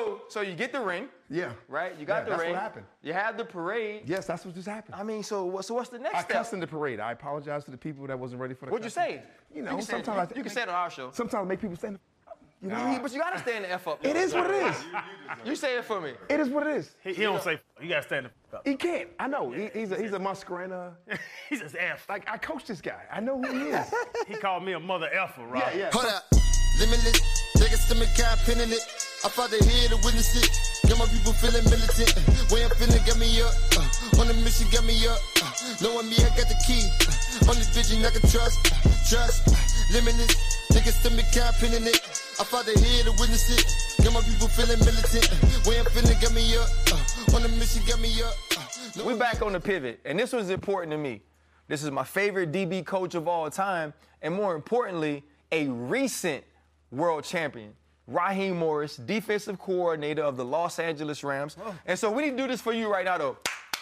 So you get the ring. Yeah. Right? You got the ring. That's what happened. You have the parade. Yes, that's what just happened. I mean, so what's the next I step? cussed in the parade. I apologize to the people that wasn't ready for the What'd you cussing. say? You know, You can say it- sometimes you can say it on our show. Sometimes I make people stand. You know, But you gotta stand the F up. it is what it is. You say it for me. It is what it is. He don't say. You gotta stand up. He can't. I know. He's a Muscarena. He's just F. Like I coach this guy. I know who he is. He called me a mother effer, right? Yeah. Hold up, limitless. Take a stomach, kind pinning it. I fought the head to witness it. Got my people feeling militant. Way I'm feeling, got me up. On the mission, got me up. Knowing me, I got the key. Only vision I can trust. Trust, limitless. Take a stomach, kind pinning it. I fought the head to witness it. Got my people feeling militant. Way I'm feeling, got me up. On the mission, got me up. We back on the pivot, and this was important to me. This is my favorite DB coach of all time, and more importantly, a recent world champion. Raheem Morris, defensive coordinator of the Los Angeles Rams. And so we need to do this for you right now, though.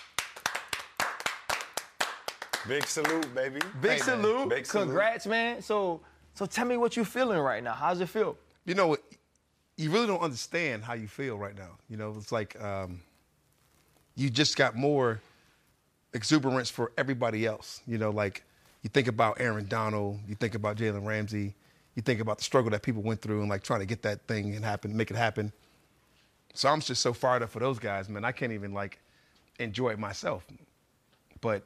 Big salute, baby. Big salute. Big salute. Congrats, man. So tell me what you're feeling right now. How's it feel? You know, you really don't understand how you feel right now. You know, it's like you just got more exuberance for everybody else. You know, like you think about Aaron Donald, you think about Jalen Ramsey, you think about the struggle that people went through and like trying to get that thing and make it happen. So I'm just so fired up for those guys, man. I can't even like enjoy it myself. But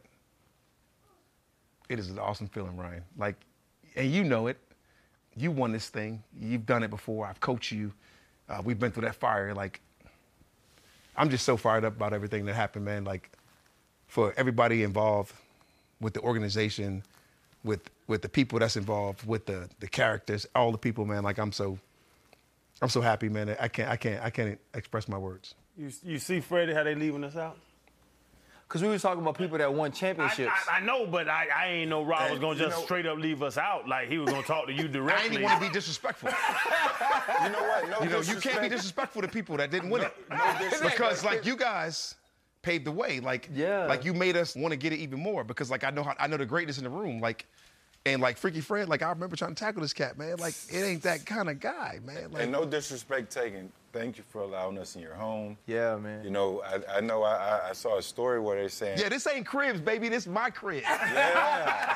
it is an awesome feeling, Ryan. Like, and you know it. You won this thing. You've done it before. I've coached you. We've been through that fire. Like, I'm just so fired up about everything that happened, man. Like, for everybody involved with the organization, with the people that's involved, with the characters, all the people, man. Like, I'm so happy, man. I can't express my words. You see, Freddie, how they leaving us out? Because we were talking about people that won championships. I know, but I ain't know Rob was going to just straight up leave us out. Like, he was going to talk to you I directly. ain't want to be disrespectful. You know what? No You can't be disrespectful to people that didn't win it. Because, like, you guys paved the way. Like, like you made us want to get it even more because, like, I know the greatness in the room. Like, and, like, Freaky Fred, like, I remember trying to tackle this cat, man. Like, it ain't that kind of guy, man. Like, And no disrespect taken. Thank you for allowing us in your home. Yeah, man. You know, I know I saw a story where they're saying, yeah, this ain't cribs, baby. This my crib. yeah.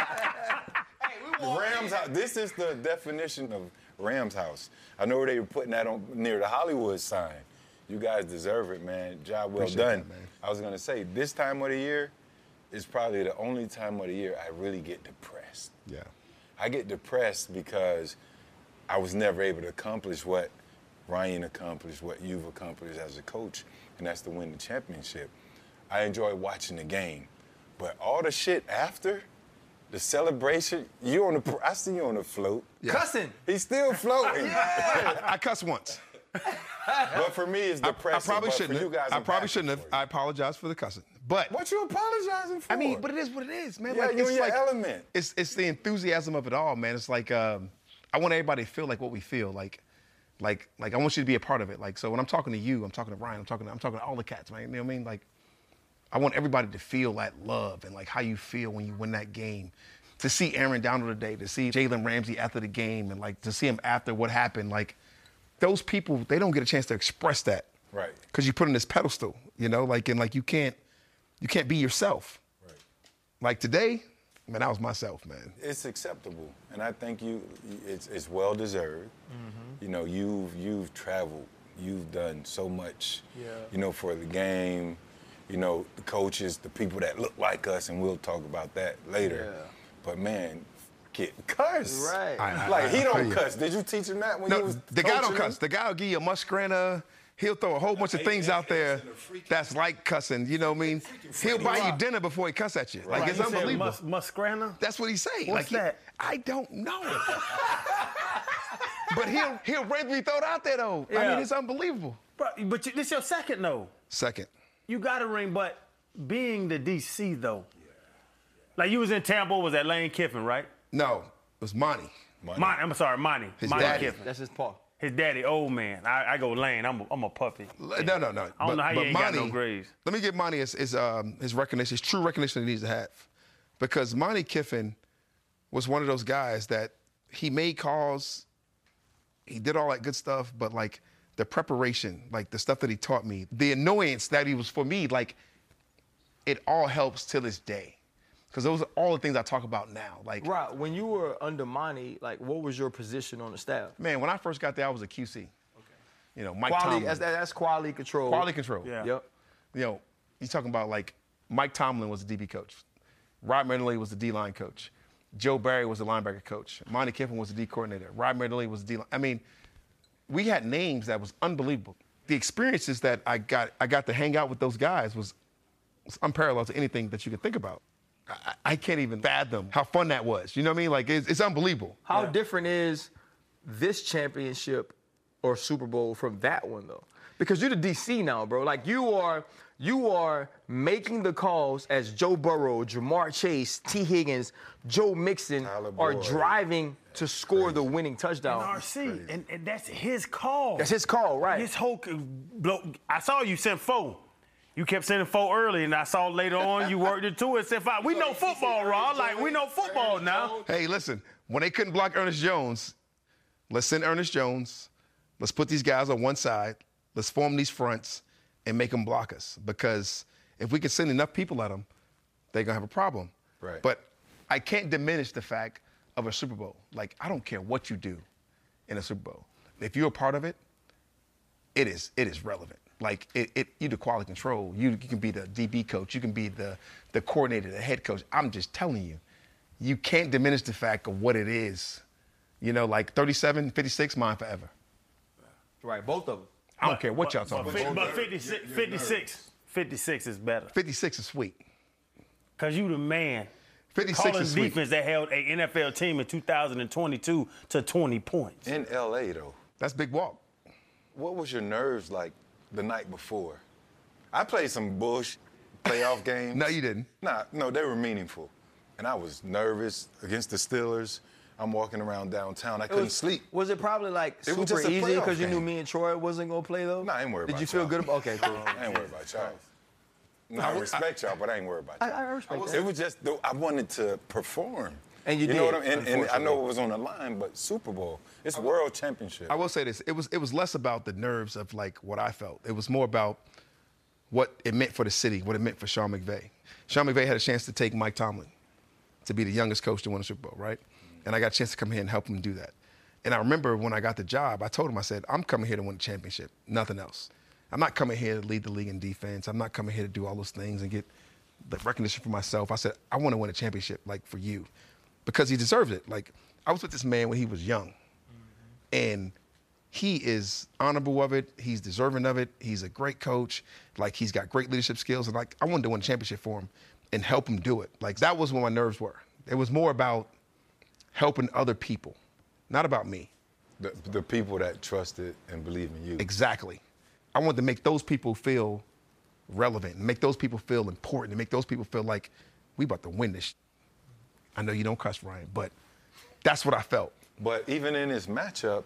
Rams house. This is the definition of Rams house. I know they were putting that on near the Hollywood sign. You guys deserve it, man. Job well Appreciate done. that, man. I was gonna say this time of the year is probably the only time of the year I really get depressed. Yeah. I get depressed because I was never able to accomplish what Ryan accomplished, what you've accomplished as a coach, and that's to win the championship. I enjoy watching the game, but all the shit after, the celebration, I see you on the float. Yeah. Cussing. He's still floating. I cussed once. But for me, it's I depressing. probably but shouldn't for have. you guys, I I'm probably happy shouldn't have. for you. I apologize for the cussing. But What you apologizing for? I mean, but it is what it is, man. Yeah, like, you're it's in your like element. It's the enthusiasm of it all, man. It's like I want everybody to feel like what we feel. Like I want you to be a part of it. Like, so when I'm talking to you, I'm talking to Ryan, I'm talking to all the cats, man. You know what I mean? Like, I want everybody to feel that love and like how you feel when you win that game. To see Aaron Donald today, to see Jalen Ramsey after the game, and like to see him after what happened, like those people, they don't get a chance to express that. Right. Because you put in this pedestal, you know, like, and like you can't be yourself. Right. Like today, man, I was myself, man. It's acceptable, and I think it's well deserved. Mm-hmm. You know, you've traveled, you've done so much. Yeah. You know, for the game. You know, the coaches, the people that look like us, and we'll talk about that later. Yeah. But man, kid, cuss. Right. Like he I feel don't you. cuss. Did you teach him that when you No, was the guy don't coaching him? cuss. The guy will give you a muscarena. He'll throw a whole bunch of things out there that's like cussing. You know what I mean? He'll buy you dinner before he cuss at you. Like, it's You said unbelievable. Muscarena? That's what he's saying. What's like, that? I don't know. But he'll randomly throw it out there, though. I Yeah. mean, it's unbelievable. Bro, but this your second, though. Second. You got a ring, but being the DC, though. Like, you was in Tampa, was at Lane Kiffin, right? No, it was Monty. I'm sorry, Monty. His Monty daddy. Kiffin. That's his Paul. His daddy, old man. I go Lane. I'm a puppy. No. I don't know how you ain't got no grades. Let me give Monty his recognition, his true recognition he needs to have. Because Monty Kiffin was one of those guys that he made calls, he did all that good stuff, but like the preparation, like the stuff that he taught me, the annoyance that he was for me, like it all helps till this day. Because those are all the things I talk about now. Like, Right. When you were under Monty, like, what was your position on the staff? man, when I first got there, I was a QC. Okay. You know, Mike Quality, Tomlin. that's quality control. Quality control. Yeah. Yep. You know, you're talking about like Mike Tomlin was the DB coach. Rod Medley was the D-line coach. Joe Barry was the linebacker coach. Monty Kiffin was the D coordinator. Rod Medley was the D-line. I mean, we had names that was unbelievable. The experiences that I got to hang out with those guys was unparalleled to anything that you could think about. I can't even fathom how fun that was. You know what I mean? Like, it's unbelievable. How different is this championship or Super Bowl from that one, though? Because you're the DC now, bro. Like, you are making the calls as Joe Burrow, Jamar Chase, T. Higgins, Joe Mixon Tyler are Boyd. driving to score the winning touchdown. RC, and that's his call. That's his call, right? His whole I saw you send 4. You kept sending 4 early, and I saw later on you worked it 2 and sent 5. We know football, Raw. Like, we know football now. Hey, listen, when they couldn't block Ernest Jones, let's send Ernest Jones. Let's put these guys on one side. Let's form these fronts and make them block us. Because if we can send enough people at them, they're going to have a problem. Right. But I can't diminish the fact of a Super Bowl. Like, I don't care what you do in a Super Bowl. If you're a part of it, it is relevant. Like, you do quality control. You can be the DB coach. You can be the coordinator, the head coach. I'm just telling you, you can't diminish the fact of what it is. You know, like 37, 56, mine forever. Right, both of them. I don't care what y'all talking about. But 56 is better. 56 is sweet. Because you the man. 56 Calling is sweet. defense that held an NFL team in 2022 to 20 points. In L.A., though, That's big walk. what was your nerves like the night before? I played some bullshit playoff games. No, you didn't. No, they were meaningful. And I was nervous against the Steelers. I'm walking around downtown. I couldn't sleep. Was it probably like It was super just a easy playoff because you knew game. me and Troy wasn't gonna play though? No, I ain't worried Did about you feel y'all. good about? Okay, cool. I ain't worried about y'all. No, I respect y'all, but I ain't worried about y'all. I respect that. It was just, I wanted to perform. And you know did, what I mean? And I know it was on the line, but Super Bowl, it's world championship. I will say this. It was less about the nerves of, like, what I felt. It was more about what it meant for the city, what it meant for Sean McVay. Sean McVay had a chance to take Mike Tomlin to be the youngest coach to win a Super Bowl, right? And I got a chance to come here and help him do that. And I remember when I got the job, I told him, I said, I'm coming here to win a championship, nothing else. I'm not coming here to lead the league in defense. I'm not coming here to do all those things and get the recognition for myself. I said, I want to win a championship, like, for you, because he deserved it. Like, I was with this man when he was young, and he is honorable of it. He's deserving of it. He's a great coach. Like, he's got great leadership skills, and, like, I wanted to win a championship for him and help him do it. Like, that was when my nerves were. It was more about helping other people, not about me. The people that trusted and believed in you. Exactly. I wanted to make those people feel relevant, and make those people feel important, and make those people feel like we about to win this. I know you don't cuss, Ryan, but that's what I felt. But even in this matchup,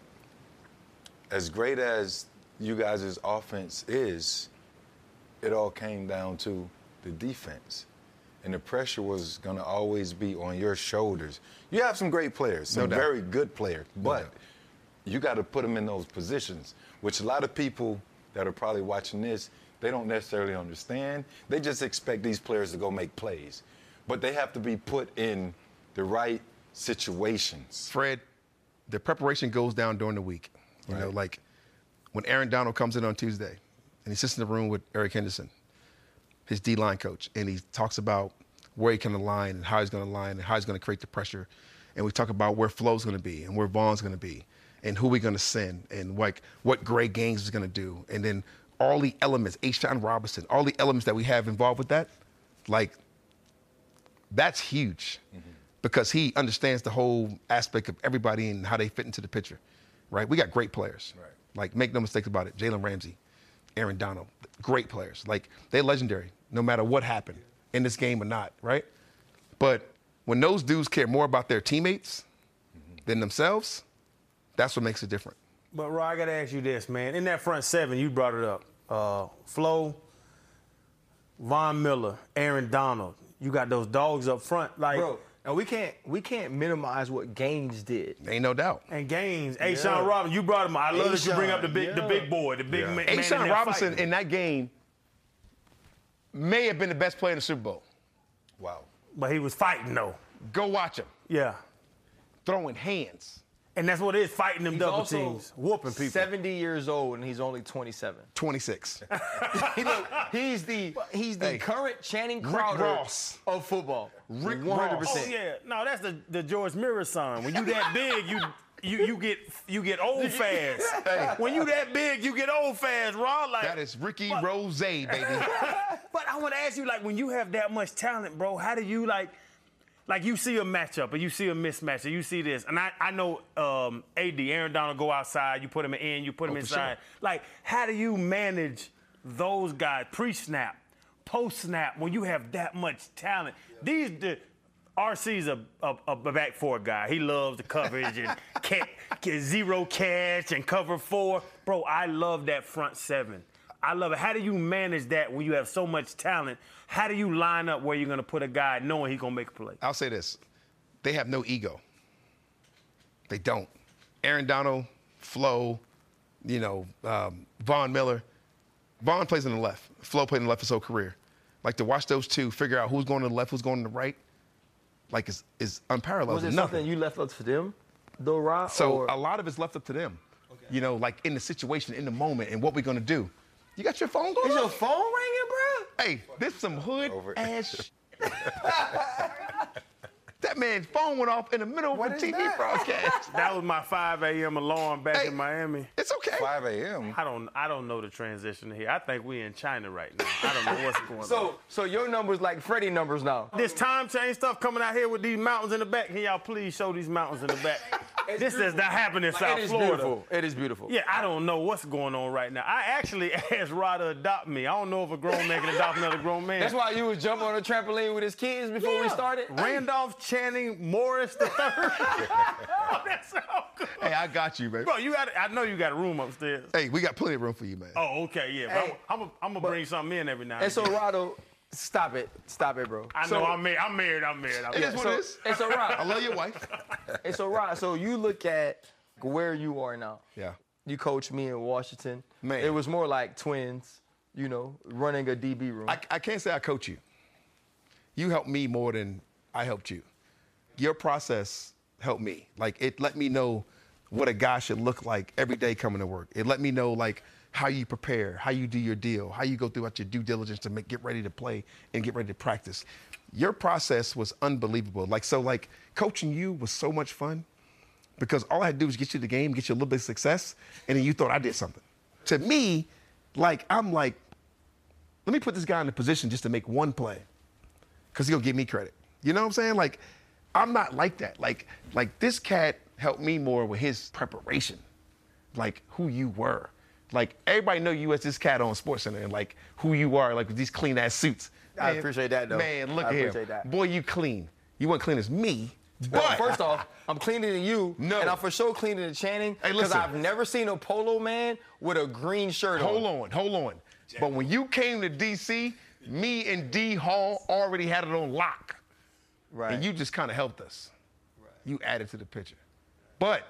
as great as you guys' offense is, it all came down to the defense. And the pressure was going to always be on your shoulders. You have some great players, some doubt. very good players, but doubt. you got to put them in those positions, which a lot of people that are probably watching this, they don't necessarily understand. They just expect these players to go make plays. But they have to be put in the right situations. Fred, the preparation goes down during the week. You know, like when Aaron Donald comes in on Tuesday and he sits in the room with Eric Henderson, his D-line coach, and he talks about where he can align and how he's going to align and how he's going to create the pressure. And we talk about where Flo's going to be and where Vaughn's going to be and who we're going to send and, like, what Greg Gaines is going to do. And then all the elements, H-Town Robinson, all the elements that we have involved with that, like, that's huge because he understands the whole aspect of everybody and how they fit into the picture, right? We got great players. Right. Like, make no mistakes about it. Jalen Ramsey, Aaron Donald, great players. Like, they're legendary no matter what happened in this game or not, right? But when those dudes care more about their teammates than themselves, that's what makes it different. But, Roy, I got to ask you this, man. In that front seven, you brought it up. Flo, Von Miller, Aaron Donald. You got those dogs up front. Like, Bro. And we can't minimize what Gaines did. Ain't no doubt. And Gaines, Sean Robinson, you brought him. I love that you bring up the big boy, the big man. Sean Robinson in that game may have been the best player in the Super Bowl. Wow. But he was fighting though. Go watch him. Yeah. Throwing hands. And that's what it is, fighting them double teams, whooping people. 70 years old and he's only 27. 26. He's the current Channing Crowder Ross of football. Rick 100%. Ross. Oh yeah, no, that's the George Miller son. When you that big, you get old fast. Hey. When you that big, you get old fast, Ron. Like That is Ricky Rose, baby. But I want to ask you, like, when you have that much talent, bro, how do you like you see a matchup or you see a mismatch or you see this, and I know Aaron Donald go outside, you put him in, you put him inside. Sure. Like, how do you manage those guys pre-snap, post-snap when you have that much talent? RC's a back four guy. He loves the coverage and get zero catch and cover four. Bro, I love that front seven. I love it. How do you manage that when you have so much talent? How do you line up where you're going to put a guy knowing he's going to make a play? I'll say this. They have no ego. They don't. Aaron Donald, Flo, Von Miller. Von plays on the left. Flo played on the left his whole career. Like, to watch those two figure out who's going to the left, who's going to the right, like, is unparalleled. Was it something you left up to them, though, Rob? So a lot of it's left up to them. Okay. Like in the situation, in the moment, and what we're going to do. You got your phone going? Is your phone ringing, bro? Hey, this some hood ass shit. That man's phone went off in the middle of a TV broadcast. That was my 5 a.m. alarm back in Miami. It's okay. 5 a.m. I don't know the transition here. I think we in China right now. I don't know what's going on. So your numbers like Freddie numbers now. This time change stuff coming out here with these mountains in the back. Can y'all please show these mountains in the back? This does not happen in South Florida. Beautiful. It is beautiful. Yeah, I don't know what's going on right now. I actually asked Rod to adopt me. I don't know if a grown man can adopt another grown man. That's why you was jumping on a trampoline with his kids before we started? Randolph Channing Morris III. Oh, that's so good. Hey, I got you, baby. Bro, I know you got a room upstairs. Hey, we got plenty of room for you, man. Oh, okay, yeah. Hey, I'm going to bring something in every now and and so, then. Rado, stop it, bro. I know, I'm married. It is what it is. And so, Rod, I love your wife. And so, Rod, so you look at where you are now. Yeah. You coached me in Washington. Man. It was more like twins, running a DB room. I can't say I coach you. You helped me more than I helped you. Your process helped me. Like, it let me know what a guy should look like every day coming to work. It let me know, like, how you prepare, how you do your deal, how you go throughout your due diligence to get ready to play and get ready to practice. Your process was unbelievable. Like, coaching you was so much fun because all I had to do was get you the game, get you a little bit of success, and then you thought I did something. To me, I'm like, let me put this guy in a position just to make one play because he'll give me credit. You know what I'm saying? Like, I'm not like that. Like this cat helped me more with his preparation, like who you were. Like, everybody know you as this cat on SportsCenter and, like, who you are, like, with these clean-ass suits. I appreciate that, though. Man, look I at him. appreciate that. Boy, you clean. You weren't clean as me. Well, But first off, I'm cleaner than you, No. and I'm for sure cleaner than Channing, Hey, because listen. I've never seen a polo man with a green shirt on. Hold on. But when you came to D.C., me and D. Hall already had it on lock. Right. And you just kind of helped us. Right. You added to the picture. But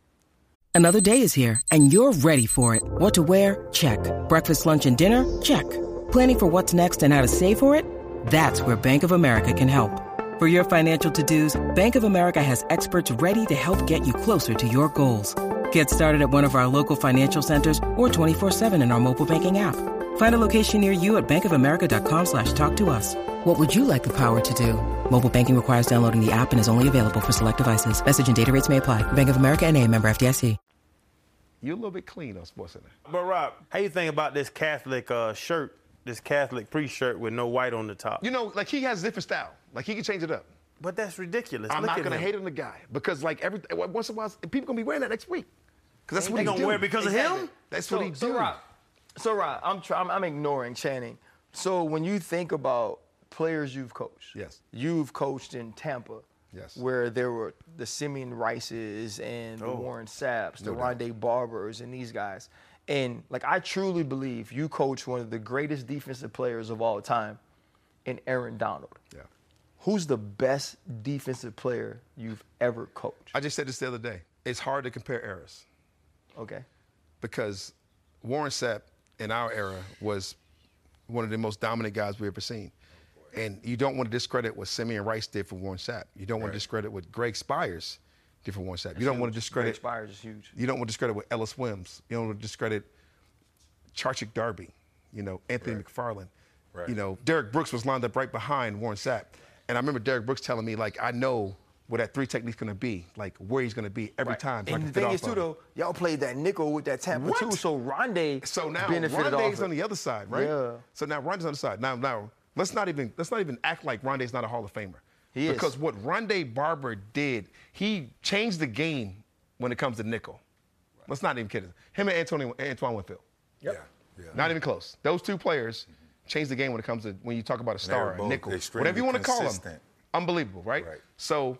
Another day is here, and you're ready for it. What to wear? Check. Breakfast, lunch, and dinner? Check. Planning for what's next and how to save for it? That's where Bank of America can help. For your financial to-dos, Bank of America has experts ready to help get you closer to your goals. Get started at one of our local financial centers or 24/7 in our mobile banking app. Find a location near you at bankofamerica.com/talktous. What would you like the power to do? Mobile banking requires downloading the app and is only available for select devices. Message and data rates may apply. Bank of America N.A., member FDIC. you're a little bit clean on SportsCenter. But, Rob, how you think about this Catholic shirt, this Catholic priest shirt with no white on the top? Like, he has a different style. Like, he can change it up. But that's ridiculous. I'm Look not at going to him. hate on the guy because, like, once in a while, people going to be wearing that next week. Because that's what They he gonna do. wear it because of him? That's what he do. So, Rob, I'm ignoring Channing. So when you think about players you've coached, Yes. you've coached in Tampa, Yes. where there were the Simeon Rices and the Warren Sapps, the Rondé Barbers, and these guys. And, like, I truly believe you coach one of the greatest defensive players of all time in Aaron Donald. Yeah. Who's the best defensive player you've ever coached? I just said this the other day. It's hard to compare eras Okay. because Warren Sapp in our era was one of the most dominant guys we've ever seen. And you don't want to discredit what Simeon Rice did for Warren Sapp. You don't want to discredit what Greg Spires did for Warren Sapp. You don't want to discredit. Greg Spires is huge. You don't want to discredit what Ellis Wims. You don't want to discredit Charchick Darby. Anthony McFarland. Right. Derek Brooks was lined up right behind Warren Sapp. And I remember Derek Brooks telling me, I know what that 3 technique's going to be, where he's going to be every time. So And the thing is, too, though, y'all played that nickel with that Tampa, too, so Rondé benefited off Rondé's it. on the other side, right? Yeah. So now Rondé's on the side. Now let's not even act like Rondé's not a Hall of Famer. He is. Because what Rondé Barber did, he changed the game when it comes to nickel. Let's not even kid it. Him and Antoine Winfield. Yep. Yeah. Not even close. Those 2 players changed the game when you talk about a star, a nickel, whatever you want to call them. Consistent. Unbelievable, right? So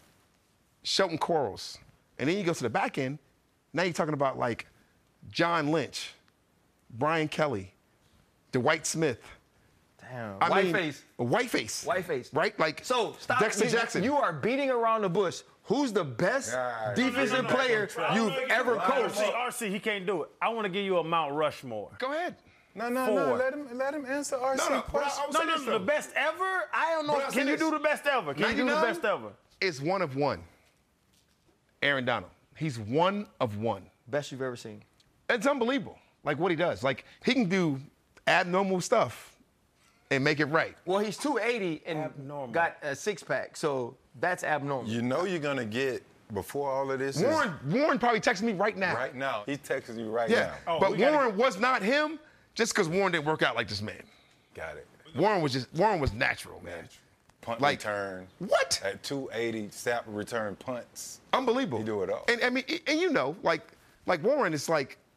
Shelton Quarles. And then you go to the back end, now you're talking about John Lynch, Brian Kelly, Dwight Smith. Damn. Whiteface. Whiteface. Right? So stop. Dexter Jackson. You are beating around the bush. Who's the best defensive player you've ever coached? RC, he can't do it. I want to give you a Mount Rushmore. Go ahead. No. 4. Let him answer RC question. No, the best ever? I don't know. But I'll say Can you this. do the best ever? Can you do the 99? best ever? It's one of one. Aaron Donald. He's one of one. Best you've ever seen. It's unbelievable, what he does. He can do abnormal stuff and make it right. Well, he's 280 and Abnormal. got a 6-pack, so that's abnormal. You know you're going to get, before all of this Warren probably texted me right now. right now. He's texting you right Yeah, now. but Warren was not him just because Warren didn't work out like this man. Got it. Warren was natural, man. Punt Like, return. what? At 280, Sapp return punts. Unbelievable. He do it all. And I mean, like Warren is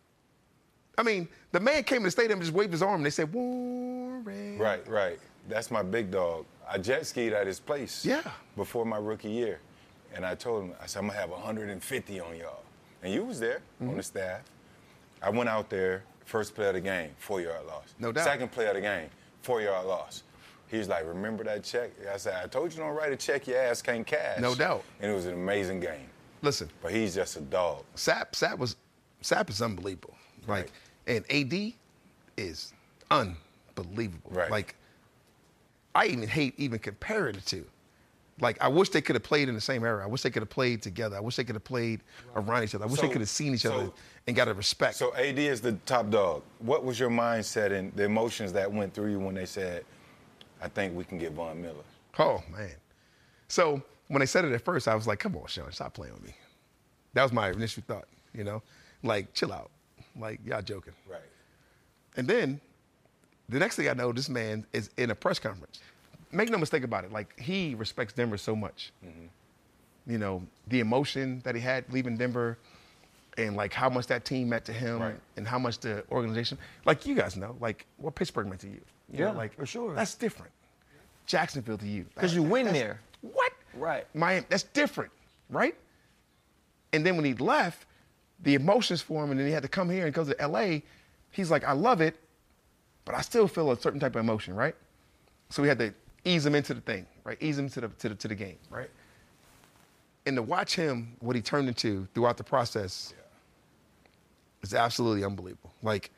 the man came in the stadium and just waved his arm and they said, Warren. Right. That's my big dog. I jet skied at his place. Yeah. Before my rookie year. And I told him, I said, I'm going to have 150 on y'all. And you was there on the staff. I went out there, first play of the game, 4-yard loss. No doubt. Second play of the game, 4-yard loss. He was like, remember that check? I said, I told you don't write a check your ass can't cash. No doubt. And it was an amazing game. Listen, But he's just a dog. Sapp is unbelievable. Right. And AD is unbelievable. Right. I even hate comparing the two. I wish they could have played in the same era. I wish they could have played together. I wish they could have played around each other. I wish they could have seen each other and got a respect. So AD is the top dog. What was your mindset and the emotions that went through you when they said, I think we can get Von Miller? Oh, man. So when they said it at first, I was like, come on, Sean, stop playing with me. That was my initial thought, chill out. Y'all joking. Right. And then the next thing I know, this man is in a press conference. Make no mistake about it. He respects Denver so much. Mm-hmm. The emotion that he had leaving Denver and, how much that team meant to him and how much the organization, you guys know, what Pittsburgh meant to you. You know, for sure. That's different. Jacksonville to you. Because you win there. What? Right. Miami, that's different, right? And then when he left, the emotions for him, and then he had to come here and go to L.A., he's like, I love it, but I still feel a certain type of emotion, right? So we had to ease him into the thing, right? Ease him to the game, right? And to watch him, what he turned into throughout the process is absolutely unbelievable.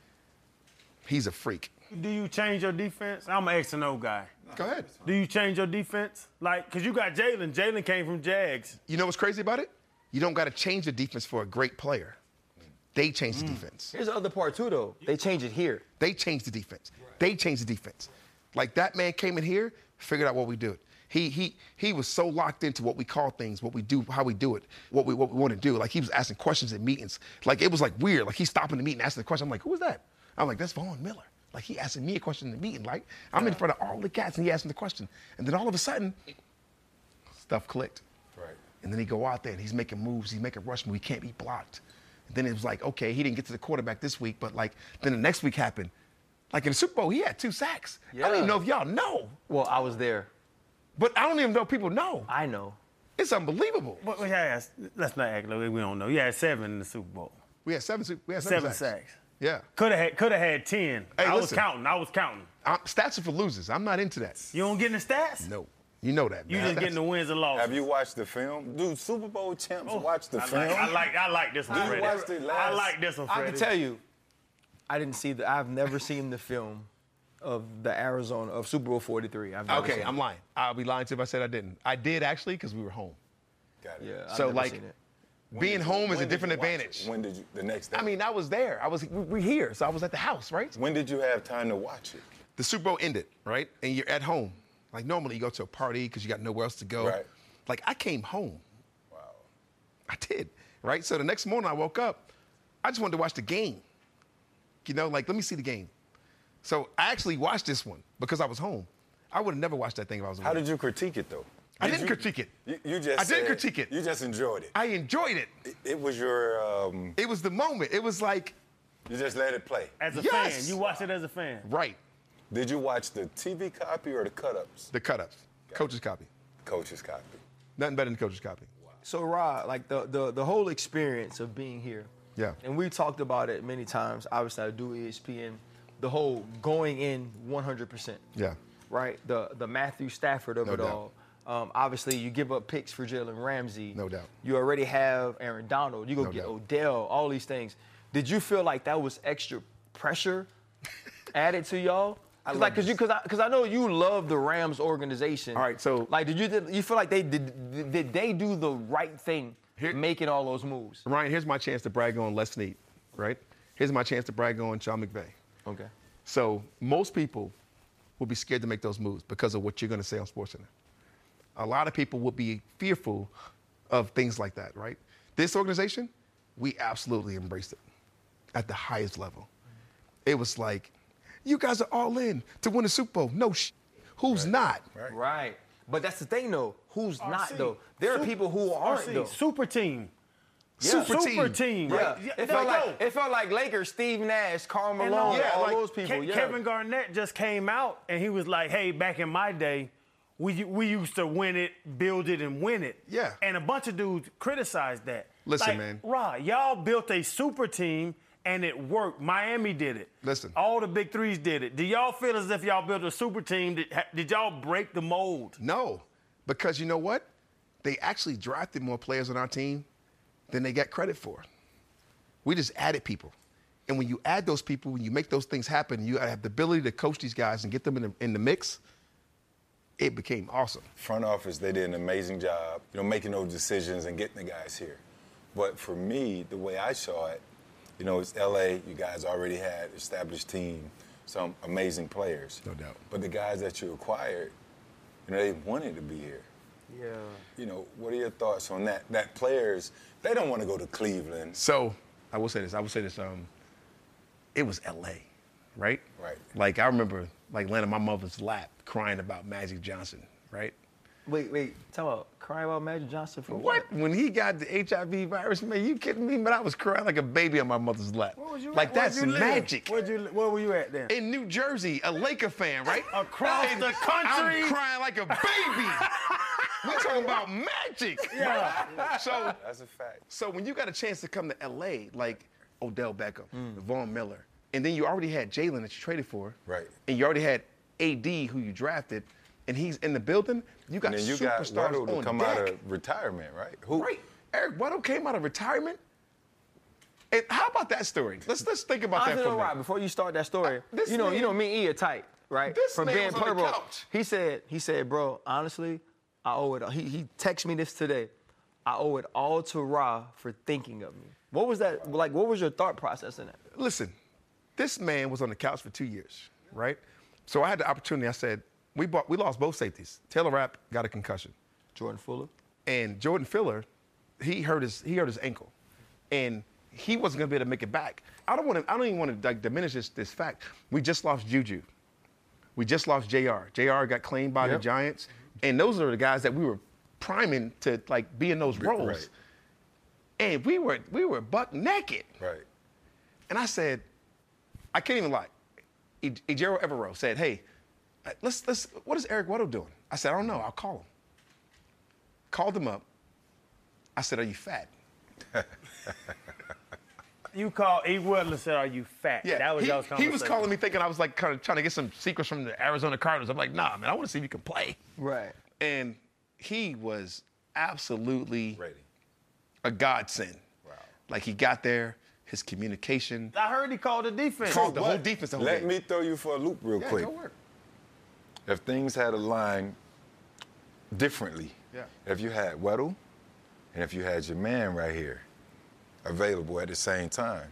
He's a freak. Do you change your defense? I'm an X and O guy. Go ahead. Do you change your defense? Because you got Jalen. Jalen came from Jags. You know what's crazy about it? You don't got to change the defense for a great player. They change the defense. Here's the other part, too, though. They change it here. They change the defense. They change the defense. That man came in here, figured out what we do. He was so locked into what we call things, what we do, how we do it, what we want to do. He was asking questions at meetings. It was weird. He's stopping the meeting, asking the question. I'm like, who was that? I'm like, that's Von Miller. He asking me a question in the meeting. I'm in front of all the cats and he asking the question. And then all of a sudden, stuff clicked. Right. And then he go out there and he's making moves. He's making rush moves. He can't be blocked. And then it was okay, he didn't get to the quarterback this week, but then the next week happened. In the Super Bowl, he had 2 sacks. Yeah. I don't even know if y'all know. Well, I was there. But I don't even know if people know. I know. It's unbelievable. But let's not act like we don't know. You had 7 in the Super Bowl. We had 7 7 sacks. Yeah. Could have had 10. Hey, I listen. was counting. Stats are for losers. I'm not into that. You don't get in the stats? No. You know that, man. You just getting the wins and losses. Have you watched the film? Dude, Super Bowl champs watch the film. I like this one, Dude, Freddie. watched it last- I like this one, I Freddie. can tell you, I've never seen the film of the Arizona, of Super Bowl 43. I've never Okay, seen I'm lying. I'll be lying to you if I said I didn't. I did actually because we were home. Got it. it. Yeah, I've So, never like, seen it. Being home is When a did different you watch it? advantage. When did you? The next day. I mean, I was there. We're here, so I was at the house, right? when did you have time to watch it? The Super Bowl ended, right? And you're at home. Like normally you go to a party because you got nowhere else to go. Right. Like I came home. Wow. I did, right? So the next morning I woke up, I just wanted to watch the game. You know, like let me see the game. So I actually watched this one because I was home. I would have never watched that thing if I was home. How did you critique it though? I didn't critique it. You just. I didn't said- critique it. You just enjoyed it. I enjoyed it. It was your. It was the moment. It was like, You just let it play. As a Yes. fan, you watched it as a fan. right, Did you watch the TV copy or the cut-ups? the cut-ups, coach's copy. Coach's copy. Nothing better than coach's copy. So, Rod, like the whole experience of being here. Yeah. And we talked about it many times. Obviously, I do ESPN. The whole going in 100%. Yeah. Right? The Matthew Stafford of No it doubt. all. Obviously, you give up picks for Jalen Ramsey. No doubt. You already have Aaron Donald. You go No get doubt. Odell, all these things. Did you feel like that was extra pressure added to y'all? Because I know you love the Rams organization. All right, so- like, did you feel like did they do the right thing making all those moves? Ryan, here's my chance to brag on Les Snead, right? Here's my chance to brag on Sean McVay. Okay. So most people will be scared to make those moves because of what you're going to say on SportsCenter. A lot of people will be fearful of things like that, right? This organization, we absolutely embraced it at the highest level. It was like, you guys are all in to win a Super Bowl. No, who's not? Right. But that's the thing, though. Who's not, RC. though? There are people who aren't, RC, though. Super team. Yeah. Super team. Yeah. Right? It felt like Lakers, Steve Nash, Karl Malone, Yeah, all like those people. Kevin Garnett just came out and he was like, hey, back in my day, we used to win it, build it, and win it. Yeah. And a bunch of dudes criticized that. Listen, like, man. Rod, y'all built a super team and it worked. Miami did it. Listen. All the big threes did it. Do y'all feel as if y'all built a super team? Did y'all break the mold? No, because you know what? They actually drafted more players on our team than they got credit for. We just added people. And when you add those people, when you make those things happen, you have the ability to coach these guys and get them in the mix, it became awesome. Front office, they did an amazing job, making those decisions and getting the guys here. But for me, the way I saw it, it's LA. You guys already had established team, some amazing players. No doubt. But the guys that you acquired, they wanted to be here. Yeah. What are your thoughts on that? That players, they don't want to go to Cleveland. So I will say this. It was LA, right? Right. Like I remember laying on my mother's lap crying about Magic Johnson, right? Wait. Tell me, crying about Magic Johnson for What? When he got the HIV virus, man, you kidding me? But I was crying like a baby on my mother's lap. Where was you Like at? Where'd that's you live? magic. Where were you at then? In New Jersey, a Laker fan, right? Across And the country? I'm crying like a baby. We're talking about magic. Yeah. So, That's a fact. so when you got a chance to come to LA, like Odell Beckham, Von Miller, and then you already had Jalen that you traded for, Right. And you already had AD who you drafted, and he's in the building. You got And then you got superstars Waddle to on come deck. out of retirement, right? Who? Right. Eric Weddle came out of retirement. And how about that story? Let's think about that Honestly, for a though, minute. Rod, before you start that story, This you know, man- me and E are tight, right? This From man being was on the purple. couch. He said, bro, honestly, I owe it. He texted me this today. I owe it all to Ra for thinking of me. What was that like? What was your thought process in that? Listen, this man was on the couch for 2 years, right? So I had the opportunity. I said, we lost both safeties. Taylor Rapp got a concussion, Jordan Fuller. and Jordan Filler, he hurt his ankle, and he wasn't gonna be able to make it back. I don't even want to diminish this fact. We just lost Juju. We just lost JR. JR got claimed by the Yep. Giants, and those are the guys that we were priming to be in those roles. Right. And we were buck naked. Right. And I said, I can't even lie. Ejiro Evero said, hey, what is Eric Weddle doing? I said, I don't know. I'll call him. Called him up. I said, are you fat? You called E. Woodland said, are you fat? That was y'all's he conversation. was calling me thinking I was kind of trying to get some secrets from the Arizona Cardinals. I'm like, nah, man, I want to see if you can play. Right. And he was absolutely Ready. a godsend. Wow. Like he got there, his communication. I heard he called the defense. Called the whole defense the whole Let game. me throw you for a loop real Yeah, quick. go work. If things had aligned differently, Yeah. if you had Weddle and if you had your man right here available at the same time,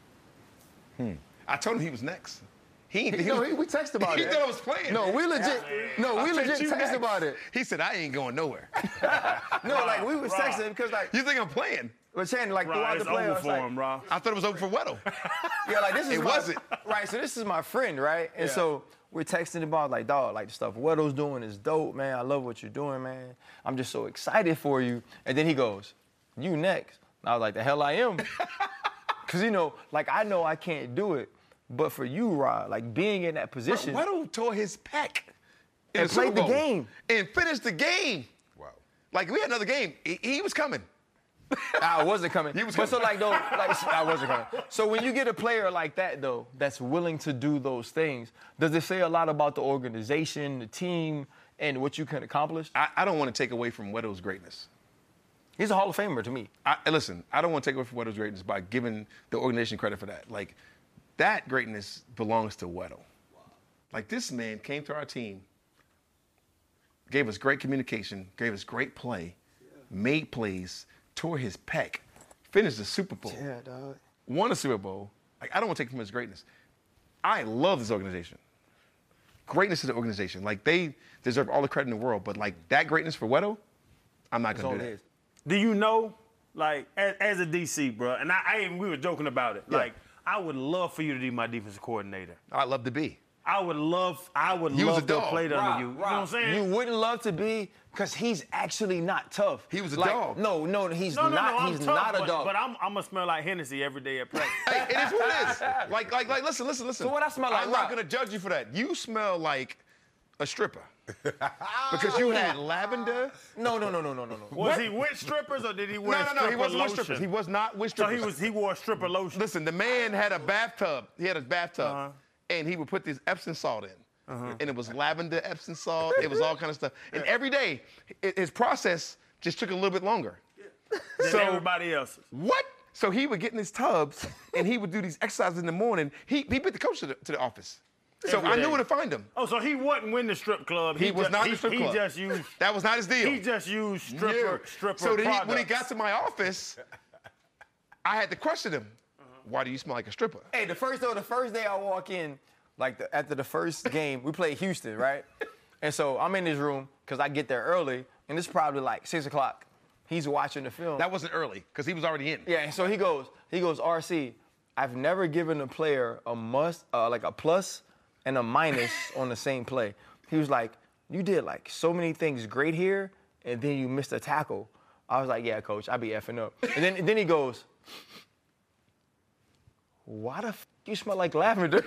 I told him he was next. We texted about He it. thought I was playing. No, we legit. No, we I said, legit "You texted next." about it. He said, I ain't going nowhere. No, like we was texting because like, You think I'm playing? but Shannon, like Ra, throughout it's the playoffs, over for like, him, Ra. I thought it was over for Weddle. yeah, like this is It my, wasn't. right. So this is my friend, right? And so we're texting about like, dog, like the stuff Weddle's doing is dope, man. I love what you're doing, man. I'm just so excited for you. And then he goes, you next. And I was like, the hell I am. Because, you know, like I know I can't do it. But for you, Rod, like being in that position. Weddle tore his pec in And the Super played the Bowl game. and finished the game. wow. Like we had another game. He was coming. I wasn't coming. He was But so coming. like though, like I wasn't coming. So when you get a player like that though, that's willing to do those things, does it say a lot about the organization, the team, and what you can accomplish? I don't want to take away from Weddle's greatness. He's a Hall of Famer to me. Listen, I don't want to take away from Weddle's greatness by giving the organization credit for that. Like, that greatness belongs to Weddle. Like, this man came to our team, gave us great communication, gave us great play, made plays, tore his pec, finished the Super Bowl, dog. won a Super Bowl. Like, I don't want to take from his greatness. I love this organization. Greatness of the organization. Like, they deserve all the credit in the world, but, like, that greatness for Weddle, I'm not That's going all to it do is. that. Do you know, like, as a DC, bro, and we were joking about it. Yeah. Like, I would love for you to be my defensive coordinator. I'd love to be. I would love He was a to dog. play under Rob, you. You know Rob, what I'm saying? You wouldn't love to be, because he's actually not tough. He was a Like, dog. No, he's no, not. I'm He's tough, not a dog. But I'm gonna smell like Hennessy every day at practice. Hey, it is what it is. Like, listen. So what I smell like, I'm not Rob? gonna judge you for that. You smell like a stripper. Because you had lavender. No. Was he with strippers or did he wear stripper he wasn't with lotion? strippers. He was not with So strippers. he wore stripper lotion. Listen, the man had a bathtub. He had a bathtub, and he would put this Epsom salt in. And it was lavender Epsom salt. It was all kind of stuff. And every day, his process just took a little bit longer. Than everybody else's. What? So he would get in his tubs, and he would do these exercises in the morning. He beat the coach to the office. So Every I day. knew where to find him. Oh, so he wasn't in the strip club. He was not in the strip club. He just used. That was not his deal. He just used stripper No. So then products. when he got to my office, I had to question him. Why do you smell like a stripper? Hey, the first day I walk in, like after the first game, we played Houston, right? And so I'm in his room because I get there early, and it's probably like 6 o'clock. He's watching the film. That wasn't early because he was already in. Yeah, and so he goes, RC, I've never given a player like a plus and a minus on the same play. He was like, you did like so many things great here, and then you missed a tackle. I was like, yeah, coach, I be effing up. And then he goes, why the f you smell like lavender?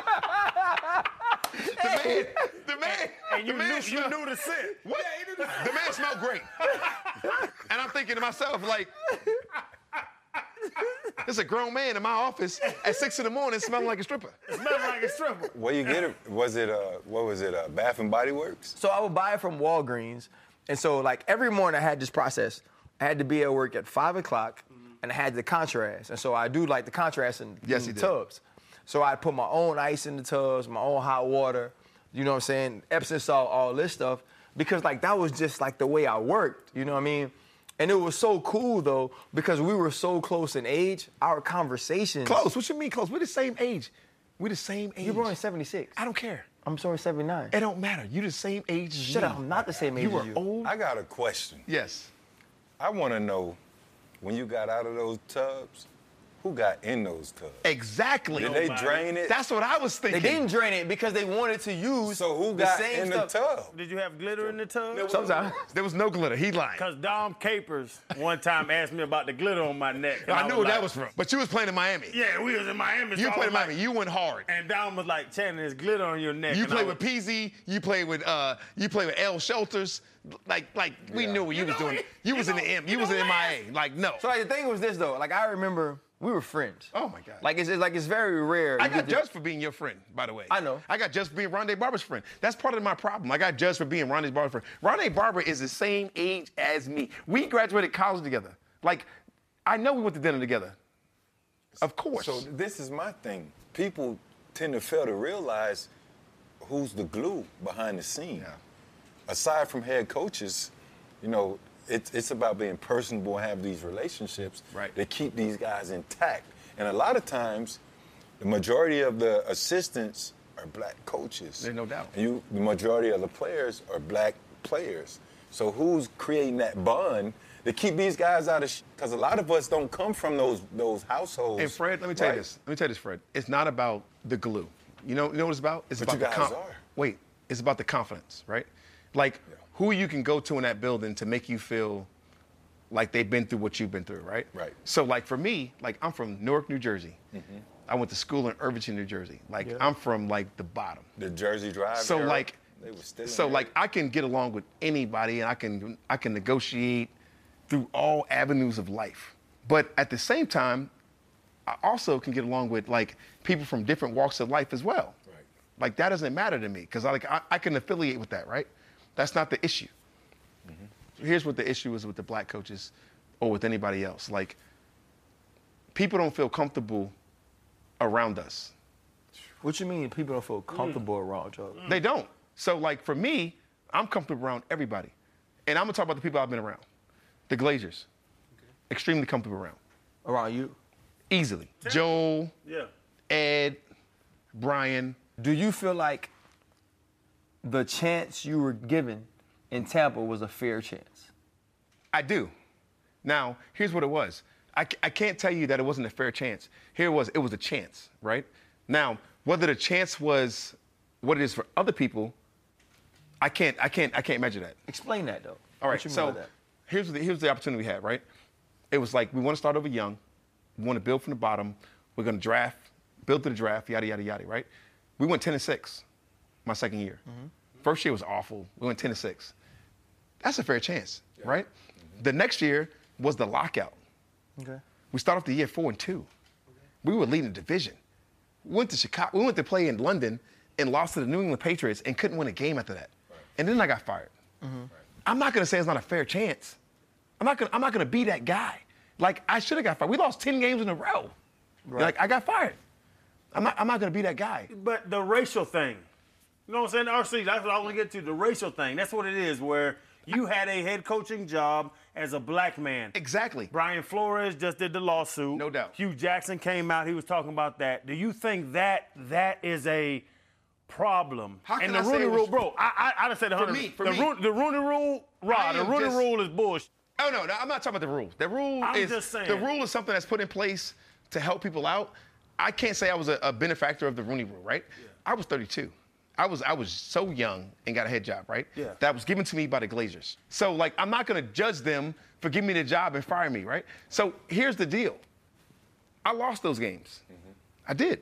The man. And you knew the scent. What? The man smelled great. And I'm thinking to myself, like, there's a grown man in my office at 6 in the morning smelling like a stripper. Smells like a stripper. Where you get it? Was it Bath and Body Works? So I would buy it from Walgreens. And so like every morning I had this process. I had to be at work at 5 o'clock and I had the contrast. And so I do like the contrast in Yes, the he did. tubs. So I put my own ice in the tubs, my own hot water, you know what I'm saying? Epsom salt, all this stuff. Because like that was just like the way I worked, you know what I mean? And it was so cool though, because we were so close in age, our conversations. Close? What you mean close? We're the same age. We're the same age. You're born in 76. I don't care. I'm sorry, 79. It don't matter. You're the same age as Shut me. up, I'm not the same age You were as you. old. I got a question. Yes. I want to know, when you got out of those tubs, who got in those tubs? Exactly. Did they drain it? That's what I was They thinking. didn't drain it because they wanted to use So who the got same in stuff. the tub? Did you have glitter in the tub? Sometimes. There was no glitter. He lied. Because Dom Capers one time asked me about the glitter on my neck. and I knew where like, that was from. But you was playing in Miami. Yeah, we was in Miami. You so I played in was like- Miami. You went hard. And Dom was like, Channing, there's glitter on your neck. You And I played was- with PZ. You played with L Shelters. Like we knew what you was doing. You was in the M. You was in MIA. Like no. So like the thing was this though, like I remember We were friends. Oh my God. Like it's very rare. I you got get to- judged for being your friend, by the way. I know. I got judged for being Rondé Barber's friend. That's part of my problem. I got judged for being Rondé Barber's friend. Rondé Barber is the same age as me. We graduated college together. Like, I know we went to dinner together. Of course. So this is my thing. People tend to fail to realize who's the glue behind the scene. Yeah. Aside from head coaches, you know, it's about being personable and have these relationships Right. that keep these guys intact. And a lot of times, the majority of the assistants are black coaches. There's no doubt. And the majority of the players are black players. So who's creating that bond to keep these guys out of because a lot of us don't come from those households. And Fred, let me tell you right? this. Let me tell you this, Fred. It's not about the glue. You know what it's about? It's But about you the guys are. Wait, it's about the confidence, right? Like who you can go to in that building to make you feel like they've been through what you've been through, right? Right. So like for me, like I'm from Newark, New Jersey. Mm-hmm. I went to school in Irvington, New Jersey. Like I'm from like the bottom. The Jersey Drive. So era, like, they were still so in like I can get along with anybody, and I can negotiate through all avenues of life. But at the same time, I also can get along with like people from different walks of life as well. Right. Like that doesn't matter to me because I can affiliate with that, right? That's not the issue. Mm-hmm. Here's what the issue is with the black coaches or with anybody else. Like people don't feel comfortable around us. What you mean people don't feel comfortable around y'all? They don't. So like for me, I'm comfortable around everybody. And I'm gonna talk about the people I've been around. The Glazers. Extremely comfortable around. Around you? Easily. Joel, Yeah. Ed, Brian. Do you feel like the chance you were given in Tampa was a fair chance? I do. Now, here's what it was. I can't tell you that it wasn't a fair chance. Here it was a chance, right? Now, whether the chance was what it is for other people, I can't measure that. Explain that though. All right, What you mean so by that? here's the opportunity we had, right? It was like we want to start over young. We want to build from the bottom. We're going to draft, build to the draft, yada, yada, yada, right? We went 10-6 my second year. Mm-hmm. First year was awful. We went 10-6. That's a fair chance, right? Mm-hmm. The next year was the lockout. Okay. We started off the year 4-2. We were leading the division. We went to Chicago. We went to play in London and lost to the New England Patriots and couldn't win a game after that. Right. And then I got fired. Mm-hmm. Right. I'm not going to say it's not a fair chance. I'm not going to be that guy. Like, I should have got fired. We lost 10 games in a row. Right. Like, I got fired. I'm not going to be that guy. But the racial thing, you know what I'm saying? RC, that's what I want to get to, the racial thing. That's what it is, where you had a head coaching job as a black man. Exactly. Brian Flores just did the lawsuit. No doubt. Hugh Jackson came out. He was talking about that. Do you think that is a problem? How can and the I say Rooney it was- Rule, bro, I just said 100. For me. The Rooney Rule, I the am Rooney just- Rule is bullshit. Oh, no, I'm not talking about the rule. The rule I'm just saying. The rule is something that's put in place to help people out. I can't say I was a benefactor of the Rooney Rule, right? Yeah. I was 32. I was so young and got a head job, right? Yeah. That was given to me by the Glazers. So, like, I'm not going to judge them for giving me the job and firing me, right? So here's the deal. I lost those games. Mm-hmm. I did.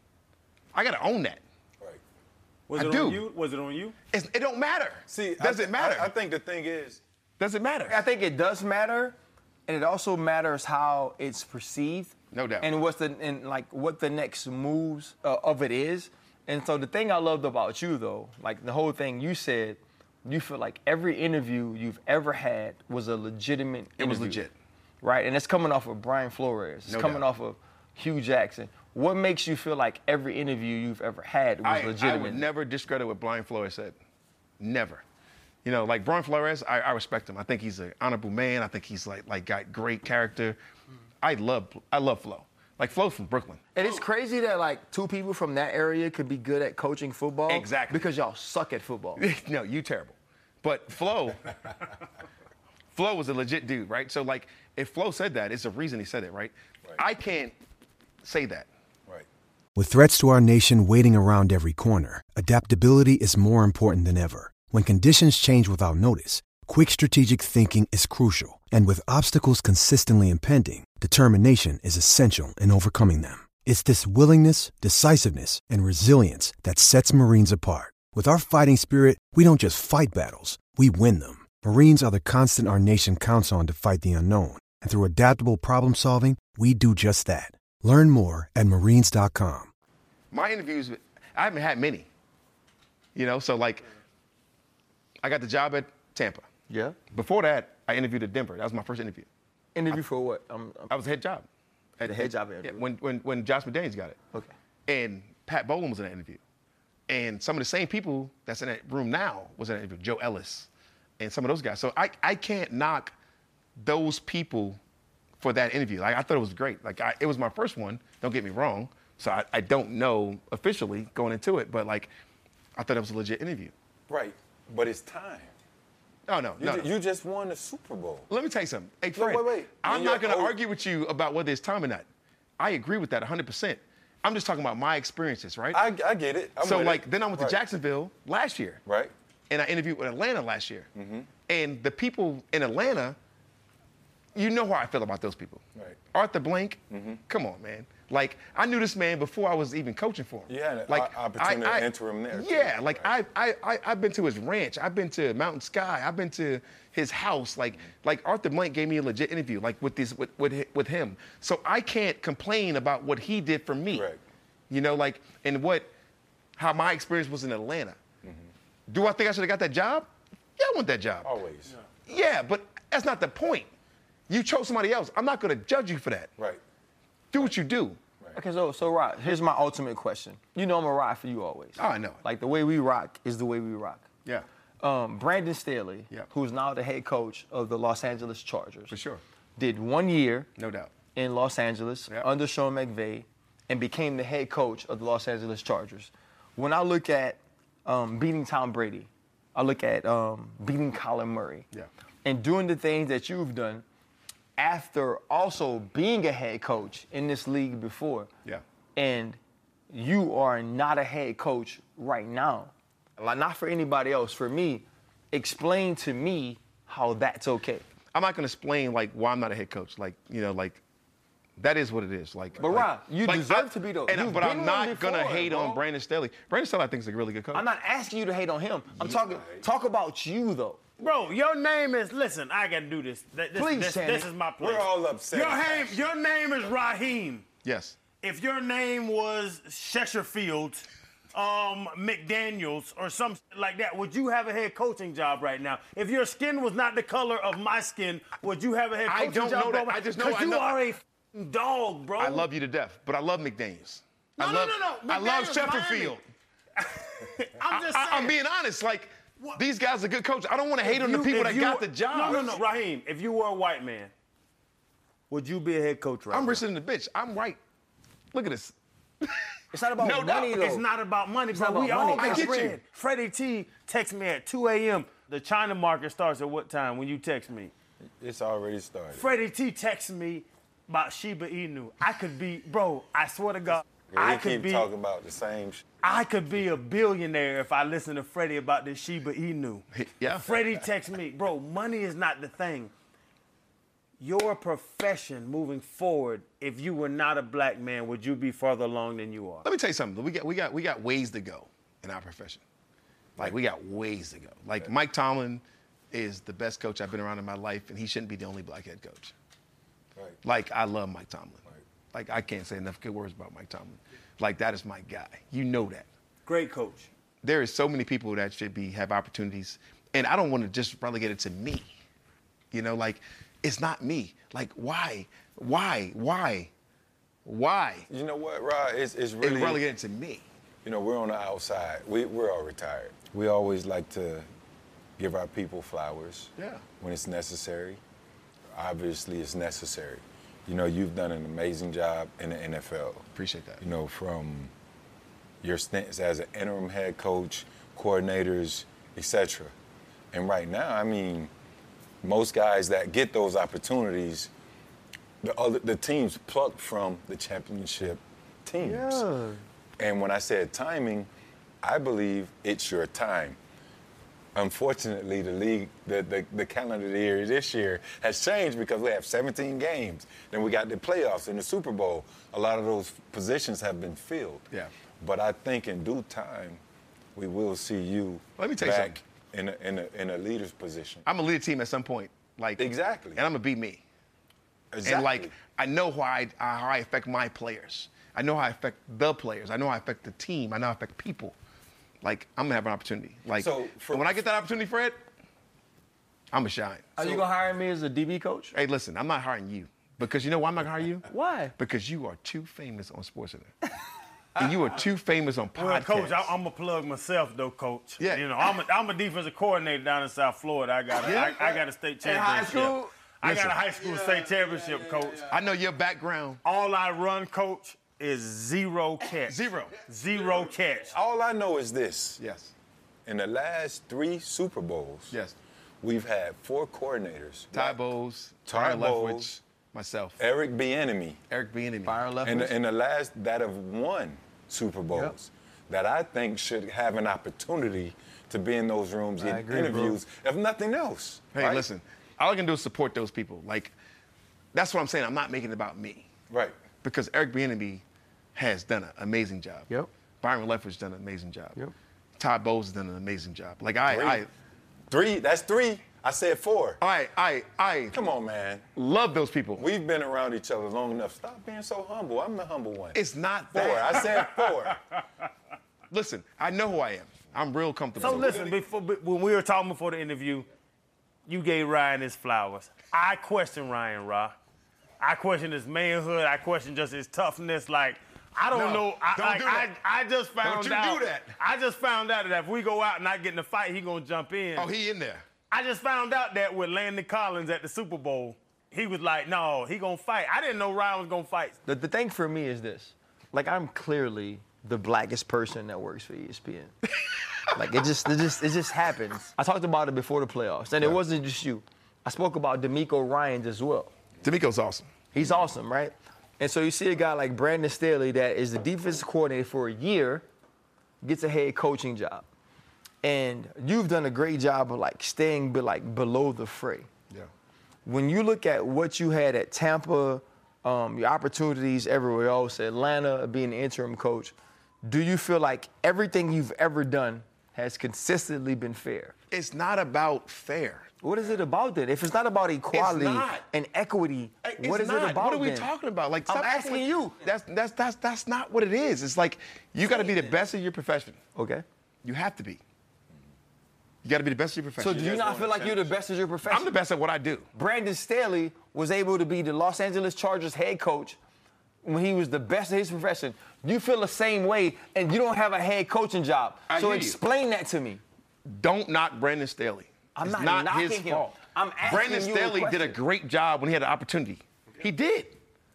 I got to own that. Right. Was I it do. on you? Was it on you? It don't matter. See, does it matter? I think the thing is, Does it matter? I think it does matter, and it also matters how it's perceived. No doubt. And what the next moves of it is. And so the thing I loved about you though, like the whole thing you said, you feel like every interview you've ever had was a legitimate interview. It was legit. Right? And it's coming off of Brian Flores. It's No coming doubt. off of Hugh Jackson. What makes you feel like every interview you've ever had was legitimate? I would never discredit what Brian Flores said. Never. You know, like Brian Flores, I respect him. I think he's an honorable man. I think he's like got great character. I love Flo. Like Flo's from Brooklyn. And it's crazy that like two people from that area could be good at coaching football. Exactly. Because y'all suck at football. No, you terrible. But Flo was a legit dude, right? So like, if Flo said that, it's a reason he said it, right? I can't say that. right. With threats to our nation waiting around every corner, adaptability is more important than ever. When conditions change without notice, quick strategic thinking is crucial. And with obstacles consistently impending, determination is essential in overcoming them. It's this willingness, decisiveness, and resilience that sets Marines apart. With our fighting spirit, we don't just fight battles, we win them. Marines are the constant our nation counts on to fight the unknown. And through adaptable problem solving, we do just that. Learn more at marines.com. My interviews, I haven't had many. So like, I got the job at Tampa. Yeah. Before that, I interviewed at Denver. That was my first interview. Interview for what? I was the head job. The head job Yeah, interview. when Josh McDaniels got it. Okay. And Pat Bowlen was in that interview. And some of the same people that's in that room now was in that interview. Joe Ellis and some of those guys. So I can't knock those people for that interview. Like, I thought it was great. Like, it was my first one, don't get me wrong. So I don't know officially going into it, but like, I thought it was a legit interview. Right, but it's time. Oh, no. You just won the Super Bowl. Let me tell you something. Hey, No, Fred, wait. I'm And not going to you're- argue with you about whether it's time or not. I agree with that 100%. I'm just talking about my experiences, right? I get it. I'm So, with like, it. then I went to Right. Jacksonville last year. Right. And I interviewed with Atlanta last year. Mm-hmm. And the people in Atlanta, you know how I feel about those people. Right. Arthur Blank, come on, man. Like, I knew this man before I was even coaching for him. You had an like, opportunity to enter him there, too. Yeah, like Right. I've been to his ranch. I've been to Mountain Sky. I've been to his house. Like Arthur Blank gave me a legit interview, like with him. So I can't complain about what he did for me. Right. Like, and how my experience was in Atlanta. Do I think I should have got that job? Yeah, I want that job. Always. Yeah, but that's not the point. You chose somebody else. I'm not going to judge you for that. Right. Do what you do. Okay, so Rod, here's my ultimate question. You know I'm a ride for you always. Oh, I know. Like, the way we rock is the way we rock. Yeah. Brandon Staley, Yeah. who's now the head coach of the Los Angeles Chargers. For sure. Did 1 year No doubt. in Los Angeles Yeah. under Sean McVay and became the head coach of the Los Angeles Chargers. When I look at beating Tom Brady, I look at beating Kyler Murray, Yeah. and doing the things that you've done after also being a head coach in this league before. Yeah. And you are not a head coach right now. Like, not for anybody else. For me, explain to me how that's okay. I'm not going to explain, like, why I'm not a head coach. Like, that is what it is. Like, But, Rob, you deserve to be, though. But You've been I'm one not going to before, hate bro. on Brandon Staley. Brandon Staley, I think, is a really good coach. I'm not asking you to hate on him. I'm talk about you, though. Bro, your name is, listen, I got to do this. Please, Shannon. This is my place. We're all upset. Your name is Raheem. Yes. If your name was Shesherfield, McDaniels, or something like that, would you have a head coaching job right now? If your skin was not the color of my skin, would you have a head coaching don't job? know that. bro? I just know- 'Cause I you know- are a f***ing dog, bro. I love you to death, but I love McDaniels. No. I love McDaniels, Sheffield. I'm just saying. I'm being honest. Like, What? these guys are good coaches. I don't want to hate on the people that got the job. No, Raheem, if you were a white man, would you be a head coach right I'm now? richer than the bitch. I'm white. Look at this. It's not about No doubt. money, though. It's not about money, bro. not We about all money. I got get you. bread. Freddie T texts me at 2 a.m. The China market starts at what time when you text me? It's already started. Freddie T texts me about Shiba Inu. I could be, bro, I swear to God, Yeah, I we could keep be talking about the same shit. I could be a billionaire if I listen to Freddie about this Shiba Inu. Yeah. Freddie texts me, bro, money is not the thing. Your profession moving forward, if you were not a black man, would you be further along than you are? Let me tell you something. We got ways to go in our profession. Like, we got ways to go. Like, Mike Tomlin is the best coach I've been around in my life, and he shouldn't be the only black head coach. Right. Like, I love Mike Tomlin. Right. Like, I can't say enough good words about Mike Tomlin. Like, that is my guy. You know that. Great coach. There is so many people that should have opportunities, and I don't want to just relegate it to me. Like, it's not me. Like, why? You know what, Rod? It's really It's relegated to me. we're on the outside. We're all retired. We always like to give our people flowers. Yeah. When it's necessary. Obviously, it's necessary. You've done an amazing job in the NFL. Appreciate that. From your stints as an interim head coach, coordinators, etc. And right now, I mean, most guys that get those opportunities, the teams plucked from the championship teams. Yeah. And when I said timing, I believe it's your time. Unfortunately, the league, the calendar year this year has changed because we have 17 games. Then we got the playoffs and the Super Bowl. A lot of those positions have been filled. Yeah. But I think in due time, we will see you Let me tell you back in a leader's position. I'm gonna lead a team at some point. Like, Exactly. And I'm gonna be me. Exactly. And like, I know how I affect my players. I know how I affect the players. I know how I affect the team. I know how I affect people. Like, I'm gonna have an opportunity. Like, So, when I get that opportunity, Fred, I'm gonna shine. Are you gonna hire me as a DB coach? Hey, listen, I'm not hiring you. Because you know why I'm not gonna hire you? Why? Because you are too famous on SportsCenter. And you are too famous on Well, podcasts. Coach, I'm gonna plug myself though, Coach. Yeah. You know, I'm a defensive coordinator down in South Florida. I got a state In high championship. school? I got a high school state championship, Coach. I know your background. All I run, Coach, is 0 catch. Zero catch. All I know is this. Yes. In the last 3 Super Bowls, Yes. we've had 4 coordinators. Ty Bowles, Ty Byron Bowles, Leftwich, myself, Eric Bieniemy. Eric Bieniemy. Byron In Leftwich. the last that have won Super Bowls, that I think should have an opportunity to be in those rooms, I get agree, interviews, if nothing else. Hey, right? listen, all I can do is support those people. Like, that's what I'm saying. I'm not making it about me. Right. Because Eric Bieniemy has done an amazing job. Yep. Byron Leftwich done an amazing job. Yep. Ty Bowles has done an amazing job. Like, 3, that's 3. I said 4. I Come on, man. love those people. We've been around each other long enough. Stop being so humble. I'm the humble one. It's not 4. that. I said 4. Listen, I know who I am. I'm real comfortable. So listen, when we were talking before the interview, you gave Ryan his flowers. I question Ryan, Ra. I question his manhood. I question just his toughness. Like, I don't know. I just found out. Don't you do that. I just found out that if we go out and I get in a fight, he gonna jump in. Oh, he in there. I just found out that with Landon Collins at the Super Bowl, he was like, no, he gonna fight. I didn't know Ryan was gonna fight. The thing for me is this. Like, I'm clearly the blackest person that works for ESPN. Like, it just happens. I talked about it before the playoffs, and it wasn't just you. I spoke about D'Amico Ryans as well. D'Amico's awesome. He's awesome, right? And so you see a guy like Brandon Staley that is the defensive coordinator for a year, gets a head coaching job. And you've done a great job of like staying below the fray. Yeah. When you look at what you had at Tampa, your opportunities everywhere else, Atlanta, being the interim coach, do you feel like everything you've ever done has consistently been fair? It's not about fair. What is it about then? If it's not about equality not. and equity, It's what is not. it about What are we then? talking about? Like, I'm stop asking acting- you. That's not what it is. It's like, you got to be the best of your profession. Okay. You have to be. You got to be the best of your So profession. do you not feel like you're the best of your profession? I'm the best at what I do. Brandon Staley was able to be the Los Angeles Chargers head coach when he was the best of his profession. You feel the same way, and you don't have a head coaching job. I So hear you. explain that to me. Don't knock Brandon Staley. I'm It's not his knocking him. fault. I'm asking Brandon you a Staley did a question. great job when he had an opportunity. He did.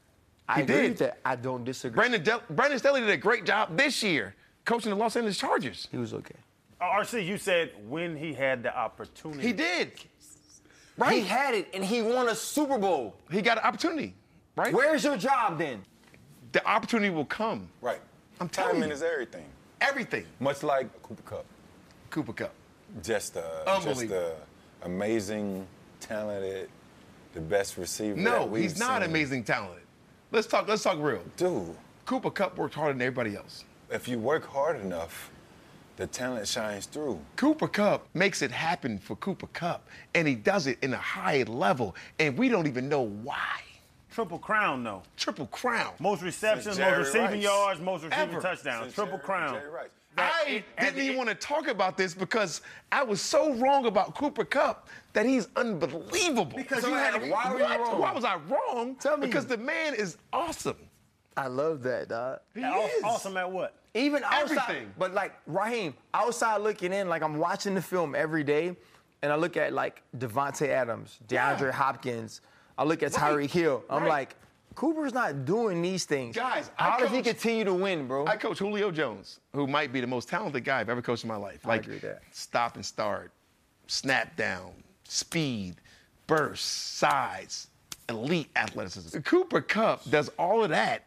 I agree did. with that. I don't disagree. Brandon Staley did a great job this year coaching the Los Angeles Chargers. He was okay. RC, you said when he had the opportunity. He did. Right. He had it, and he won a Super Bowl. He got an opportunity, right? Where's your job then? The opportunity will come. Right. I'm telling Timing you. is everything. Everything. Much like Cooper Kupp. Cooper Kupp. Just Unbelievable. amazing, talented, the best receiver. No, that we've he's not seen. amazing talented. Let's talk real. Dude, Cooper Kupp worked harder than everybody else. if you work hard enough, the talent shines through. Cooper Kupp makes it happen for Cooper Kupp, and he does it in a high level, and we don't even know why. Triple crown, though. Triple crown. Most receptions, Since most Jerry receiving Rice. yards, most receiving Ever. touchdowns. Since Triple crown. Jerry Rice. I didn't even want to talk about this because I was so wrong about Cooper Kupp that he's unbelievable. Because you had- why were you wrong? Why was I wrong? Tell me. Because the man is awesome. I love that, dog. He is. Awesome at what? Even outside, Everything. but like Raheem, outside looking in, like I'm watching the film every day, and I look at like Devontae Adams, DeAndre Hopkins, I look at Tyreek Hill. I'm Right. like, Cooper's not doing these things. Guys, how does he coach- continue to win, bro? I coach Julio Jones, who might be the most talented guy I've ever coached in my life. Like, agree with that. stop and start, snap down, speed, burst, size, elite athleticism. Cooper Kupp does all of that.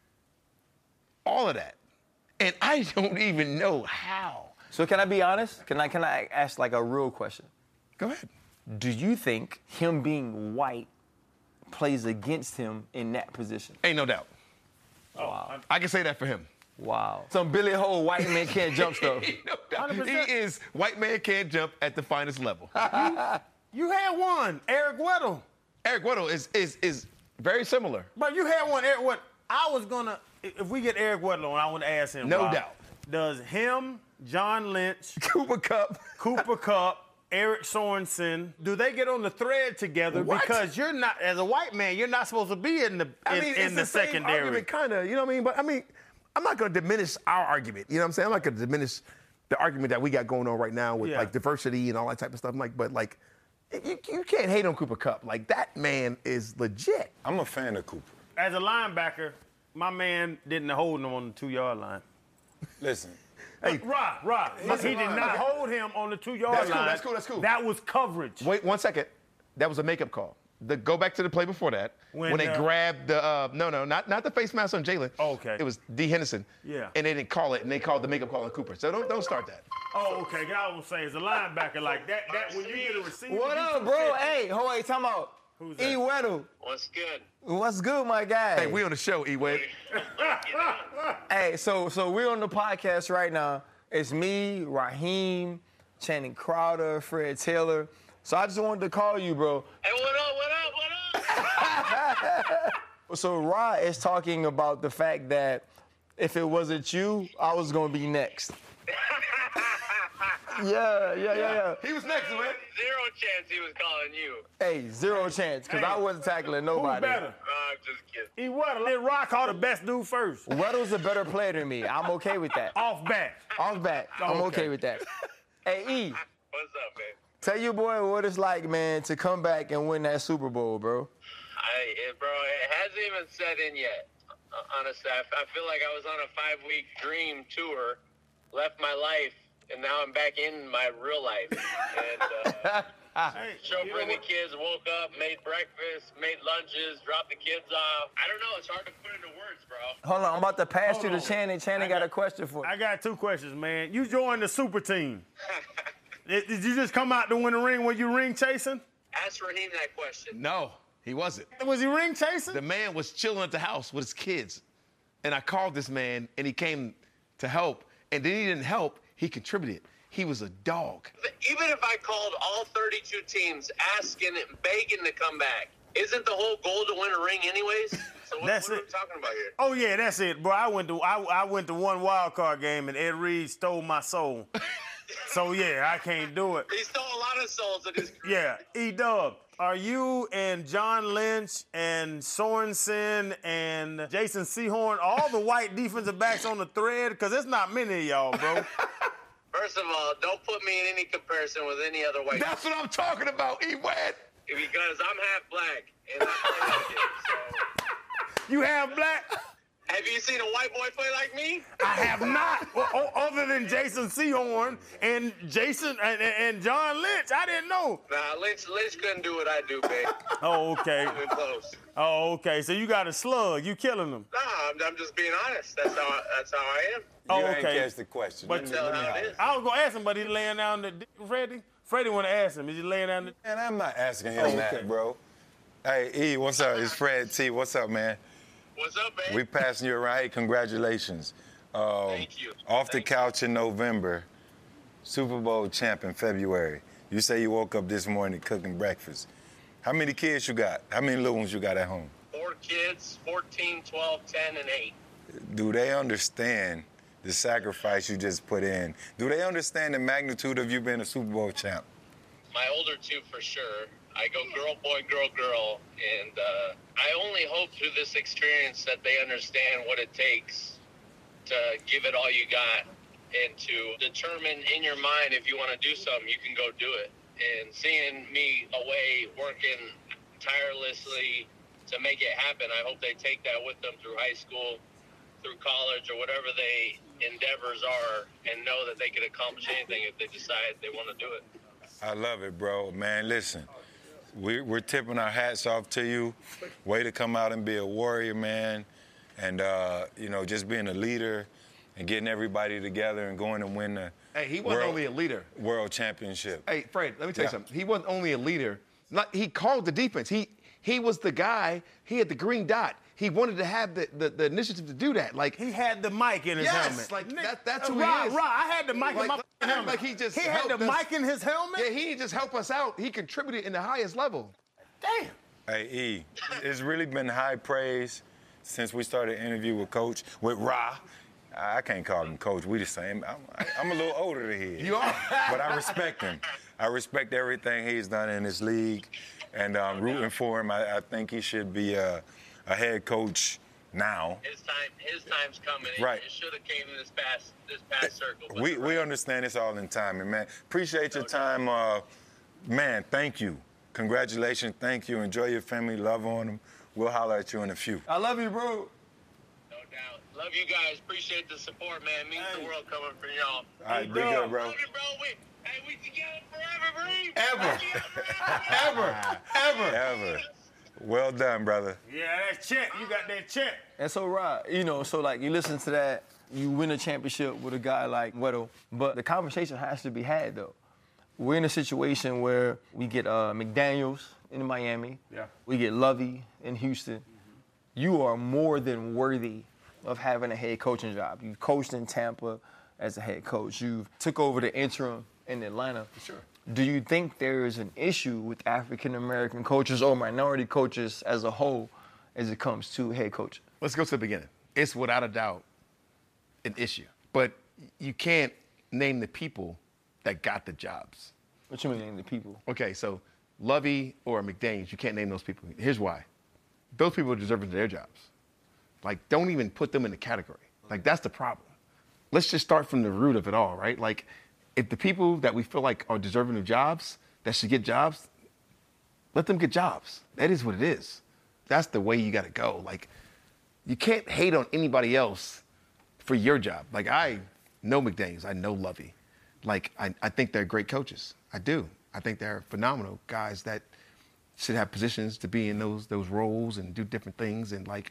All of that. And I don't even know how. So can I be honest? Can I ask like a real question? Go ahead. Do you think him being white plays against him in that position? Ain't no doubt. Wow. I can say that for him. Wow. Some Billy Ho white man can't jump stuff. No doubt. He is white man can't jump at the finest level. You had one, Eric Weddle. Eric Weddle is Very similar. But you had one, Eric. What I was gonna, if we get Eric Weddle on, I want to ask him. No Rob, doubt. Does him, John Lynch, Cooper Kupp, Eric Sorensen, do they get on the thread together? What? Because you're not, as a white man, you're not supposed to be in the in the secondary. Argument, kind of. You know what I mean? But I mean, I'm not going to diminish our argument. You know what I'm saying? I'm not going to diminish the argument that we got going on right now with like diversity and all that type of stuff. I'm like, but like, you can't hate on Cooper Kupp. Like that man is legit. I'm a fan of Cooper. As a linebacker, my man didn't hold him on the 2-yard line. Listen. Hey, Rob, he did not hold him on the 2-yard line. That's cool. That was coverage. Wait 1 second. That was a makeup call. Go back to the play before that. When they grabbed the not the face mask on Jalen. Oh, okay. It was D. Henderson. Yeah. And they didn't call it, and they called the makeup call on Cooper. So don't start that. Oh, okay. I was saying, as a linebacker like that when you get a receiver. What up, bro? Hey, wait, time out. Who's that? E. Weddle. What's good? What's good, my guy? Hey, we on the show, E-Wed. Hey, so we're on the podcast right now. It's me, Raheem, Channing Crowder, Fred Taylor. So I just wanted to call you, bro. Hey, what up? So Rod is talking about the fact that if it wasn't you, I was going to be next. Yeah. He was next, man. Zero chance he was calling you. Hey, zero chance, because I wasn't tackling nobody. Who's better? I'm just kidding. Let Rock call the best dude first. Weddle's a better player than me. I'm okay with that. Off back. I'm okay with that. Hey, E, What's up, man? tell your boy what it's like, man, to come back and win that Super Bowl, bro. Bro, it hasn't even set in yet. Honestly, I feel like I was on a 5-week dream tour, left my life, and now I'm back in my real life. And chauffeuring the kids, woke up, made breakfast, made lunches, dropped the kids off. I don't know. It's hard to put into words, bro. Hold on, I'm about to pass you to Channing. Channing got a question for you. I got 2 questions, man. You joined the super team. Did you just come out to win a ring? Were you ring chasing? Ask Raheem that question. No, he wasn't. Was he ring chasing? The man was chilling at the house with his kids. And I called this man, and he came to help. And then he didn't help. He contributed. He was a dog. Even if I called all 32 teams asking and begging to come back, isn't the whole goal to win a ring anyways? So what are we talking about here? Oh, yeah, that's it, bro. I went to one wild card game, and Ed Reed stole my soul. So, yeah, I can't do it. He stole a lot of souls in his career. Yeah. E-Dub, are you and John Lynch and Sorensen and Jason Sehorn, all the white defensive backs on the thread? Because there's not many of y'all, bro. First of all, don't put me in any comparison with any other white. That's what I'm talking about, E-Wed. Because I'm half black, and I play like it, so. You half black? Have you seen a white boy play like me? I have not. Other than Jason Sehorn and Jason and John Lynch, I didn't know. Nah, Lynch couldn't do what I do, babe. Oh, okay. Even close. Oh, okay. So you got a slug. You killing them. Nah, I'm just being honest. That's how I am. Oh, You okay. ain't catch the question. But Let me Tell how holler. it is. I was gonna ask him, but he's laying down the Freddie. Freddie want to ask him. Is he laying down the? Man, I'm not asking him that, bro. Hey, E, what's up? It's Fred T. What's up, man? What's up, babe? We passing you around. Hey, congratulations. Thank you. Off the Thank you. couch in November, Super Bowl champ in February. You say you woke up this morning cooking breakfast. How many kids you got? How many little ones you got at home? 4 kids, 14, 12, 10, and 8. Do they understand the sacrifice you just put in? Do they understand the magnitude of you being a Super Bowl champ? My older 2 for sure. I go girl, boy, girl, girl. And I only hope through this experience that they understand what it takes to give it all you got and to determine in your mind if you want to do something, you can go do it. And seeing me away working tirelessly to make it happen, I hope they take that with them through high school, through college, or whatever they endeavors are, and know that they can accomplish anything if they decide they want to do it. I love it, bro. Man, listen, we're tipping our hats off to you. Way to come out and be a warrior, man. And, just being a leader and getting everybody together and going and win the Hey, he wasn't only a leader. World Championship. Hey, Fred, let me tell you something. He wasn't only a leader. He called the defense. He was the guy. He had the green dot. He wanted to have the initiative to do that. Like He had the mic in his helmet. like that's who Rob, he is. Rob, I had the mic in my helmet. Like he just He had the helped us. mic in his helmet? Yeah, he didn't just help us out. He contributed in the highest level. Damn. Hey, E, it's really been high praise since we started an interview with Coach, with Ra. I can't call him Coach. We the same. I'm a little older than he is. You are. But I respect him. I respect everything he's done in this league, and rooting for him. I think he should be a head coach now. His time's coming. Right. It should have came in this past circle. but We understand it's all in time, and man, appreciate your time. Man, thank you. Congratulations, thank you. Enjoy your family, love on them. We'll holler at you in a few. I love you, bro. No doubt. Love you guys. Appreciate the support, man. Means the world coming from y'all. All right, be good, bro. Love you, bro. We together forever, Breeze. Ever. We together forever. Ever. Well done, brother. Yeah, that's check. You got that check. And so, Rod, so like you listen to that, you win a championship with a guy like Weddle, but the conversation has to be had, though. We're in a situation where we get McDaniels in Miami. Yeah. We get Lovey in Houston. You are more than worthy of having a head coaching job. You coached in Tampa as a head coach. You took over the interim in Atlanta. Sure. Do you think there is an issue with African-American coaches or minority coaches as a whole as it comes to head coaching? Let's go to the beginning. It's without a doubt an issue. But you can't name the people that got the jobs. What you mean, name the people? Okay, so Lovey or McDaniels, you can't name those people. Here's why. Those people are deserving of their jobs. Like, don't even put them in the category. Like, that's the problem. Let's just start from the root of it all, right? Like, if the people that we feel like are deserving of jobs, that should get jobs, let them get jobs. That is what it is. That's the way you got to go. Like, you can't hate on anybody else for your job. Like, I know McDaniels. I know Lovey. Like, I think they're great coaches. I do. I think they're phenomenal guys that should have positions to be in those roles and do different things. And, like,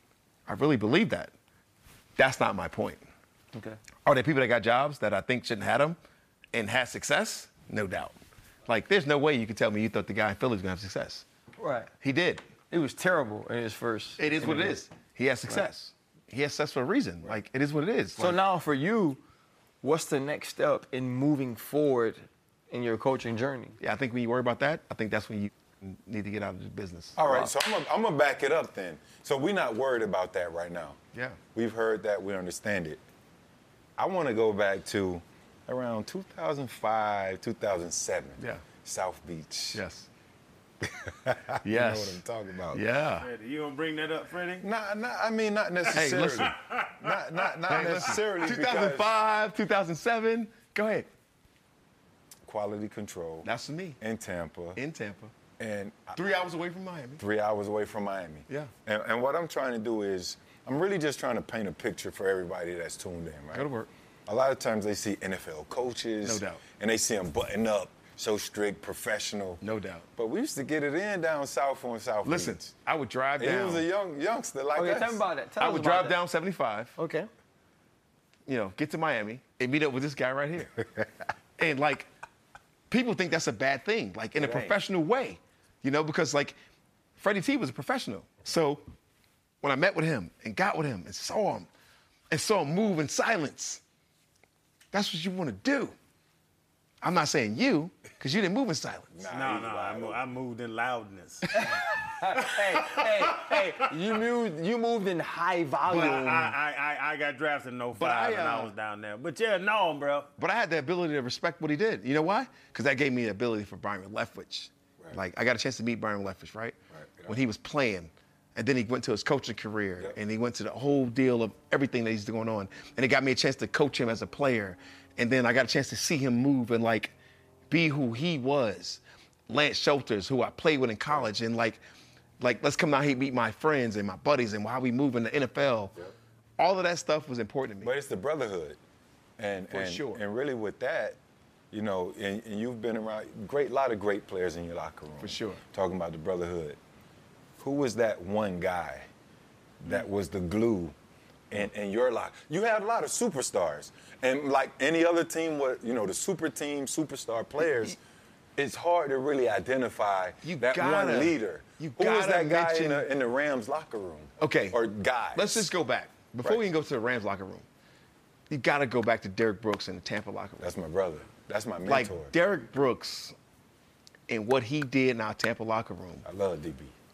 I really believe that. That's not my point. Okay. Are there people that got jobs that I think shouldn't have them and had success? No doubt. Like, there's no way you could tell me you thought the guy in Philly was going to have success. Right. He did. It was terrible in his first. It is what it is. He has success. Right. He has success for a reason. Right. Like, it is what it is. So like, now for you, what's the next step in moving forward in your coaching journey? Yeah, I think when you worry about that, I think that's when you need to get out of the business. All right, so I'm going to back it up then. So we're not worried about that right now. Yeah. We've heard that. We understand it. I want to go back to around 2005, 2007. Yeah. South Beach. Yes. You know what I'm talking about. Yeah. Freddie, you gonna bring that up, Freddie? Not necessarily. Hey, listen. Not necessarily. 2005, 2007. Go ahead. Quality control. That's for me. In Tampa. In Tampa. And 3 hours away from Miami. 3 hours away from Miami. Yeah. And what I'm trying to do is, I'm really just trying to paint a picture for everybody that's tuned in, right? Go to work. A lot of times they see NFL coaches. No doubt. And they see them button up, so strict, professional. No doubt. But we used to get it in down south on South Listen, Beach. I would drive And down. he was a youngster like Okay, us. tell me about that. Tell I us would about drive that. down 75. Okay. Get to Miami and meet up with this guy right here. And, like, people think that's a bad thing, like, in a professional way, because, like, Freddie T was a professional. So when I met with him and got with him and saw him move in silence, that's what you want to do. I'm not saying you, because you didn't move in silence. No, I moved in loudness. hey, you moved in high volume. But I got drafted in 05 and I was down there. But yeah, no, bro. But I had the ability to respect what he did. You know why? Because that gave me the ability for Byron Leftwich. Right. Like, I got a chance to meet Byron Leftwich, right? When he was playing. And then he went to his coaching career, and he went to the whole deal of everything that he's going on. And it got me a chance to coach him as a player. And then I got a chance to see him move and, like, be who he was. Lance Schulters, who I played with in college, and, like let's come out here and meet my friends and my buddies and how we move in the NFL. Yep. All of that stuff was important to me. But it's the brotherhood. And sure. And really with that, and you've been around a lot of great players in your locker room. For sure. Talking about the brotherhood. Who was that one guy that was the glue in your locker? You had a lot of superstars. And like any other team, the super team, superstar players, it's hard to really identify one leader. Who was that guy in the Rams locker room? Okay. Or guys? Let's just go back. Before we can go to the Rams locker room, you got to go back to Derrick Brooks in the Tampa locker room. That's my brother. That's my mentor. Like, Derrick Brooks and what he did in our Tampa locker room. I love DB.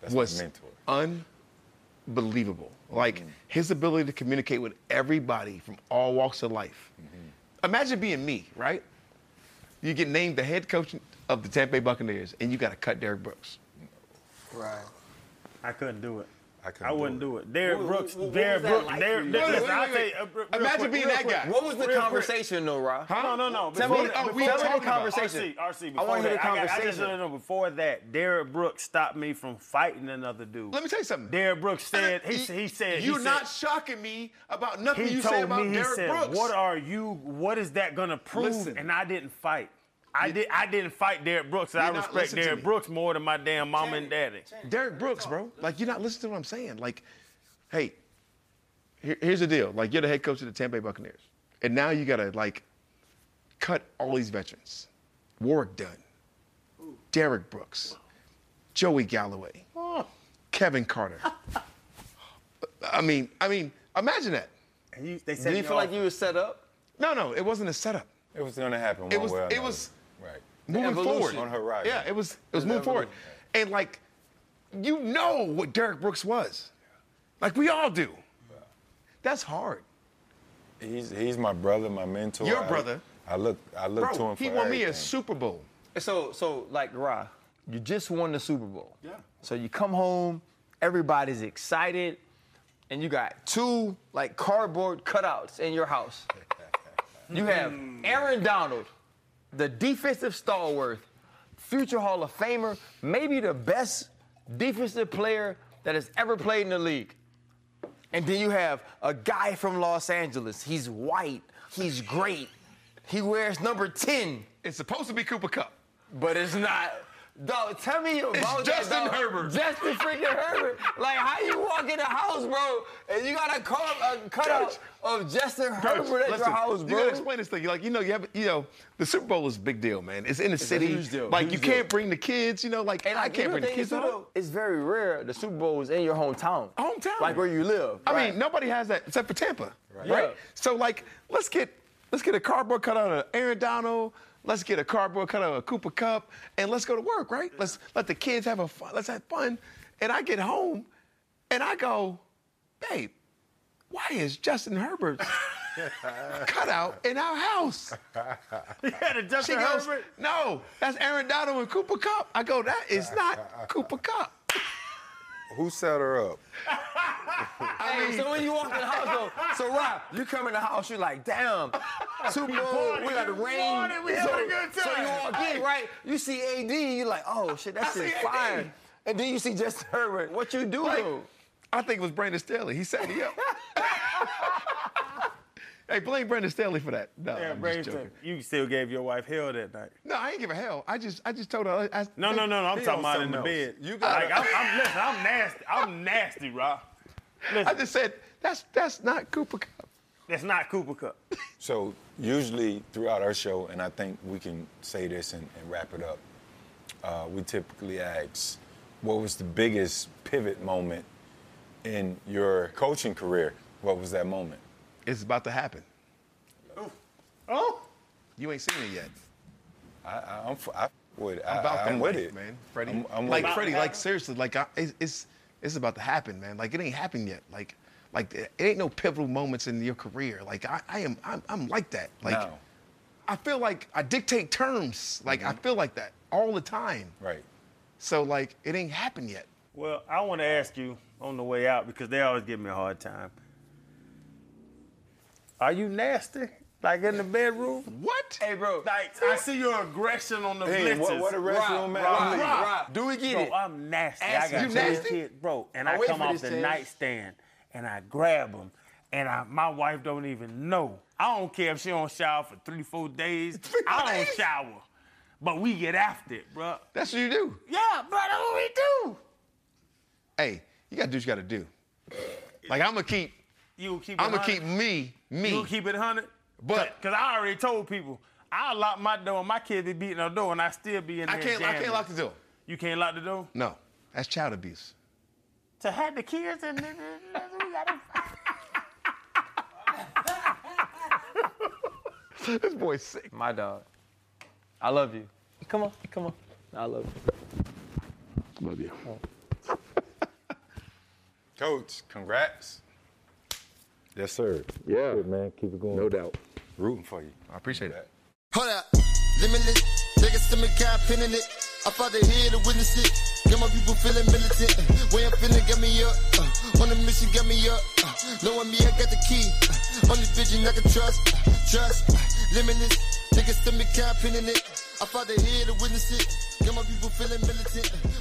was my mentor. unbelievable. Like his ability to communicate with everybody from all walks of life. Imagine being me, right? You get named the head coach of the Tampa Bay Buccaneers, and you got to cut Derrick Brooks. Right. I couldn't do it. couldn't I wouldn't do do it. Derrick Brooks. what Derrick was that Brooks. like Derrick. for you? Listen, I'll Wait. tell you. Imagine being that guy. What was the Real quick. conversation, though, Ra? No. Tell me, Before we tell me talking the about conversation. RC, I before want to hear that, the I just conversation. want to know before that, Derrick Brooks stopped me from fighting another dude. Let me tell you something. Derrick Brooks said, he said, You're not shocking me about nothing he you told say about me, he Derrick said, Brooks. what is that gonna prove? Listen. And I didn't fight. I didn't fight Derrick Brooks. I You're not respect listening to Derrick me. Brooks more than my damn mama and daddy. Derrick Brooks, bro. Like, you're not listening to what I'm saying. Like, hey, here's the deal. Like, you're the head coach of the Tampa Bay Buccaneers. And now you got to, like, cut all these veterans. Warwick Dunn, Derrick Brooks, Joey Galloway, Kevin Carter. I mean, imagine that. They Do you feel like you were set up? No, it wasn't a setup. It was going to happen It one was- way or it another. was- Right. Moving evolution. forward. On horizon. Yeah, it was moving forward. And, like, you know what Derrick Brooks was. Like, we all do. That's hard. He's my brother, my mentor. Your brother. I look to him Bro, for he won me a everything. Super Bowl. So like, Ra, you just won the Super Bowl. Yeah. So you come home, everybody's excited, and you got 2, like, cardboard cutouts in your house. You have Aaron Donald, the defensive stalwart, future Hall of Famer, maybe the best defensive player that has ever played in the league. And then you have a guy from Los Angeles. He's white. He's great. He wears number 10. It's supposed to be Cooper Kupp. But it's not. Dog, tell me about that. Justin dog. Herbert. Justin freaking Herbert. Like, how you walk in the house, bro, and you got a cutout of Justin Herbert at your house, You bro? gotta explain this thing. Like, the Super Bowl is a big deal, man. It's in the city. a huge deal, Like, huge you can't deal. bring the kids, like, And I can't bring the kids too, out. though, it's very rare the Super Bowl is in your hometown. Hometown. Like where you live. I right? mean, nobody has that except for Tampa, right? Yeah. So, like, let's get a cardboard cutout of Aaron Donald. Let's get a cardboard cutout of Cooper Kupp, and let's go to work, right? Let's let the kids have fun. Let's have fun. And I get home, and I go, babe, why is Justin Herbert's cutout in our house? You had a She Justin goes, Herbert. no, that's Aaron Donald and Cooper Kupp. I go, that is not Cooper Kupp. Who set her up? Hey, so when you walk in the house, though, so Rob, you come in the house, you're like, damn, Super Bowl, we got the rain. We having a good So you time. walk in, right? You see AD, you're like, oh shit, that shit's see AD. fire. And then you see Justin Herbert. What you do, Like, though? I think it was Brandon Staley. He set me up. Hey, blame Brandon Staley for that. No, Yeah, I'm Brandon, just joking. you still gave your wife hell that night. No, I ain't give a hell. I just told her. No. I'm talking about in the bed. You got Like, I'm nasty. I'm nasty, Rob. Listen, I just said that's not Cooper Kupp. that's not Cooper Kupp. So usually throughout our show, and I think we can say this and wrap it up, we typically ask, what was the biggest pivot moment in your coaching career? What was that moment? It's about to happen. Oh, You ain't seen it yet. I'm with About with that it, man, Freddie. I'm like with it. Freddie, like seriously, like it's about to happen, man. Like it ain't happened yet. Like it ain't no pivotal moments in your career. Like I'm like that. Like No. I feel like I dictate terms. Like I feel like that all the time. Right. So like it ain't happened yet. well, I want to ask you on the way out because they always give me a hard time. Are you nasty? Like in the bedroom? What? Hey, bro. Like, I see your aggression on the Hey, blitzes. what a restroom man. Rob, do we get Bro, it? I'm nasty. Ask I got you 10 nasty? kids, bro. And I'm I waiting come for off this, the Tim. nightstand and I grab them. And my wife don't even know. I don't care if she don't shower for 3-4 days. I don't shower. But we get after it, bro. That's what you do. Yeah, bro, that's what we do. Hey, you gotta do what you gotta do. Like I'm gonna keep You keep it me. You gonna keep it 100? But- Because I already told people, I'll lock my door and my kids be beating the door and I still be in there I can't jamming. lock the door. You can't lock the door? No. That's child abuse. To have the kids and we gotta... This boy's sick. My dog. I love you. Come on. I love you. Love you. Coach, congrats. Yes, sir. Yeah. Good, man. Keep it going. No doubt. Rooting for you. I appreciate it. Hold up, limitless. Take a stomach, got pinning it. I fought the head to witness it. Got my people feeling militant. Way I'm feeling, got me up. On the mission, got me up. Knowing me, I got the key. Only vision I can trust. Limitless. Take a stomach, got pinning it. I fought the head to witness it. Got my people feeling militant.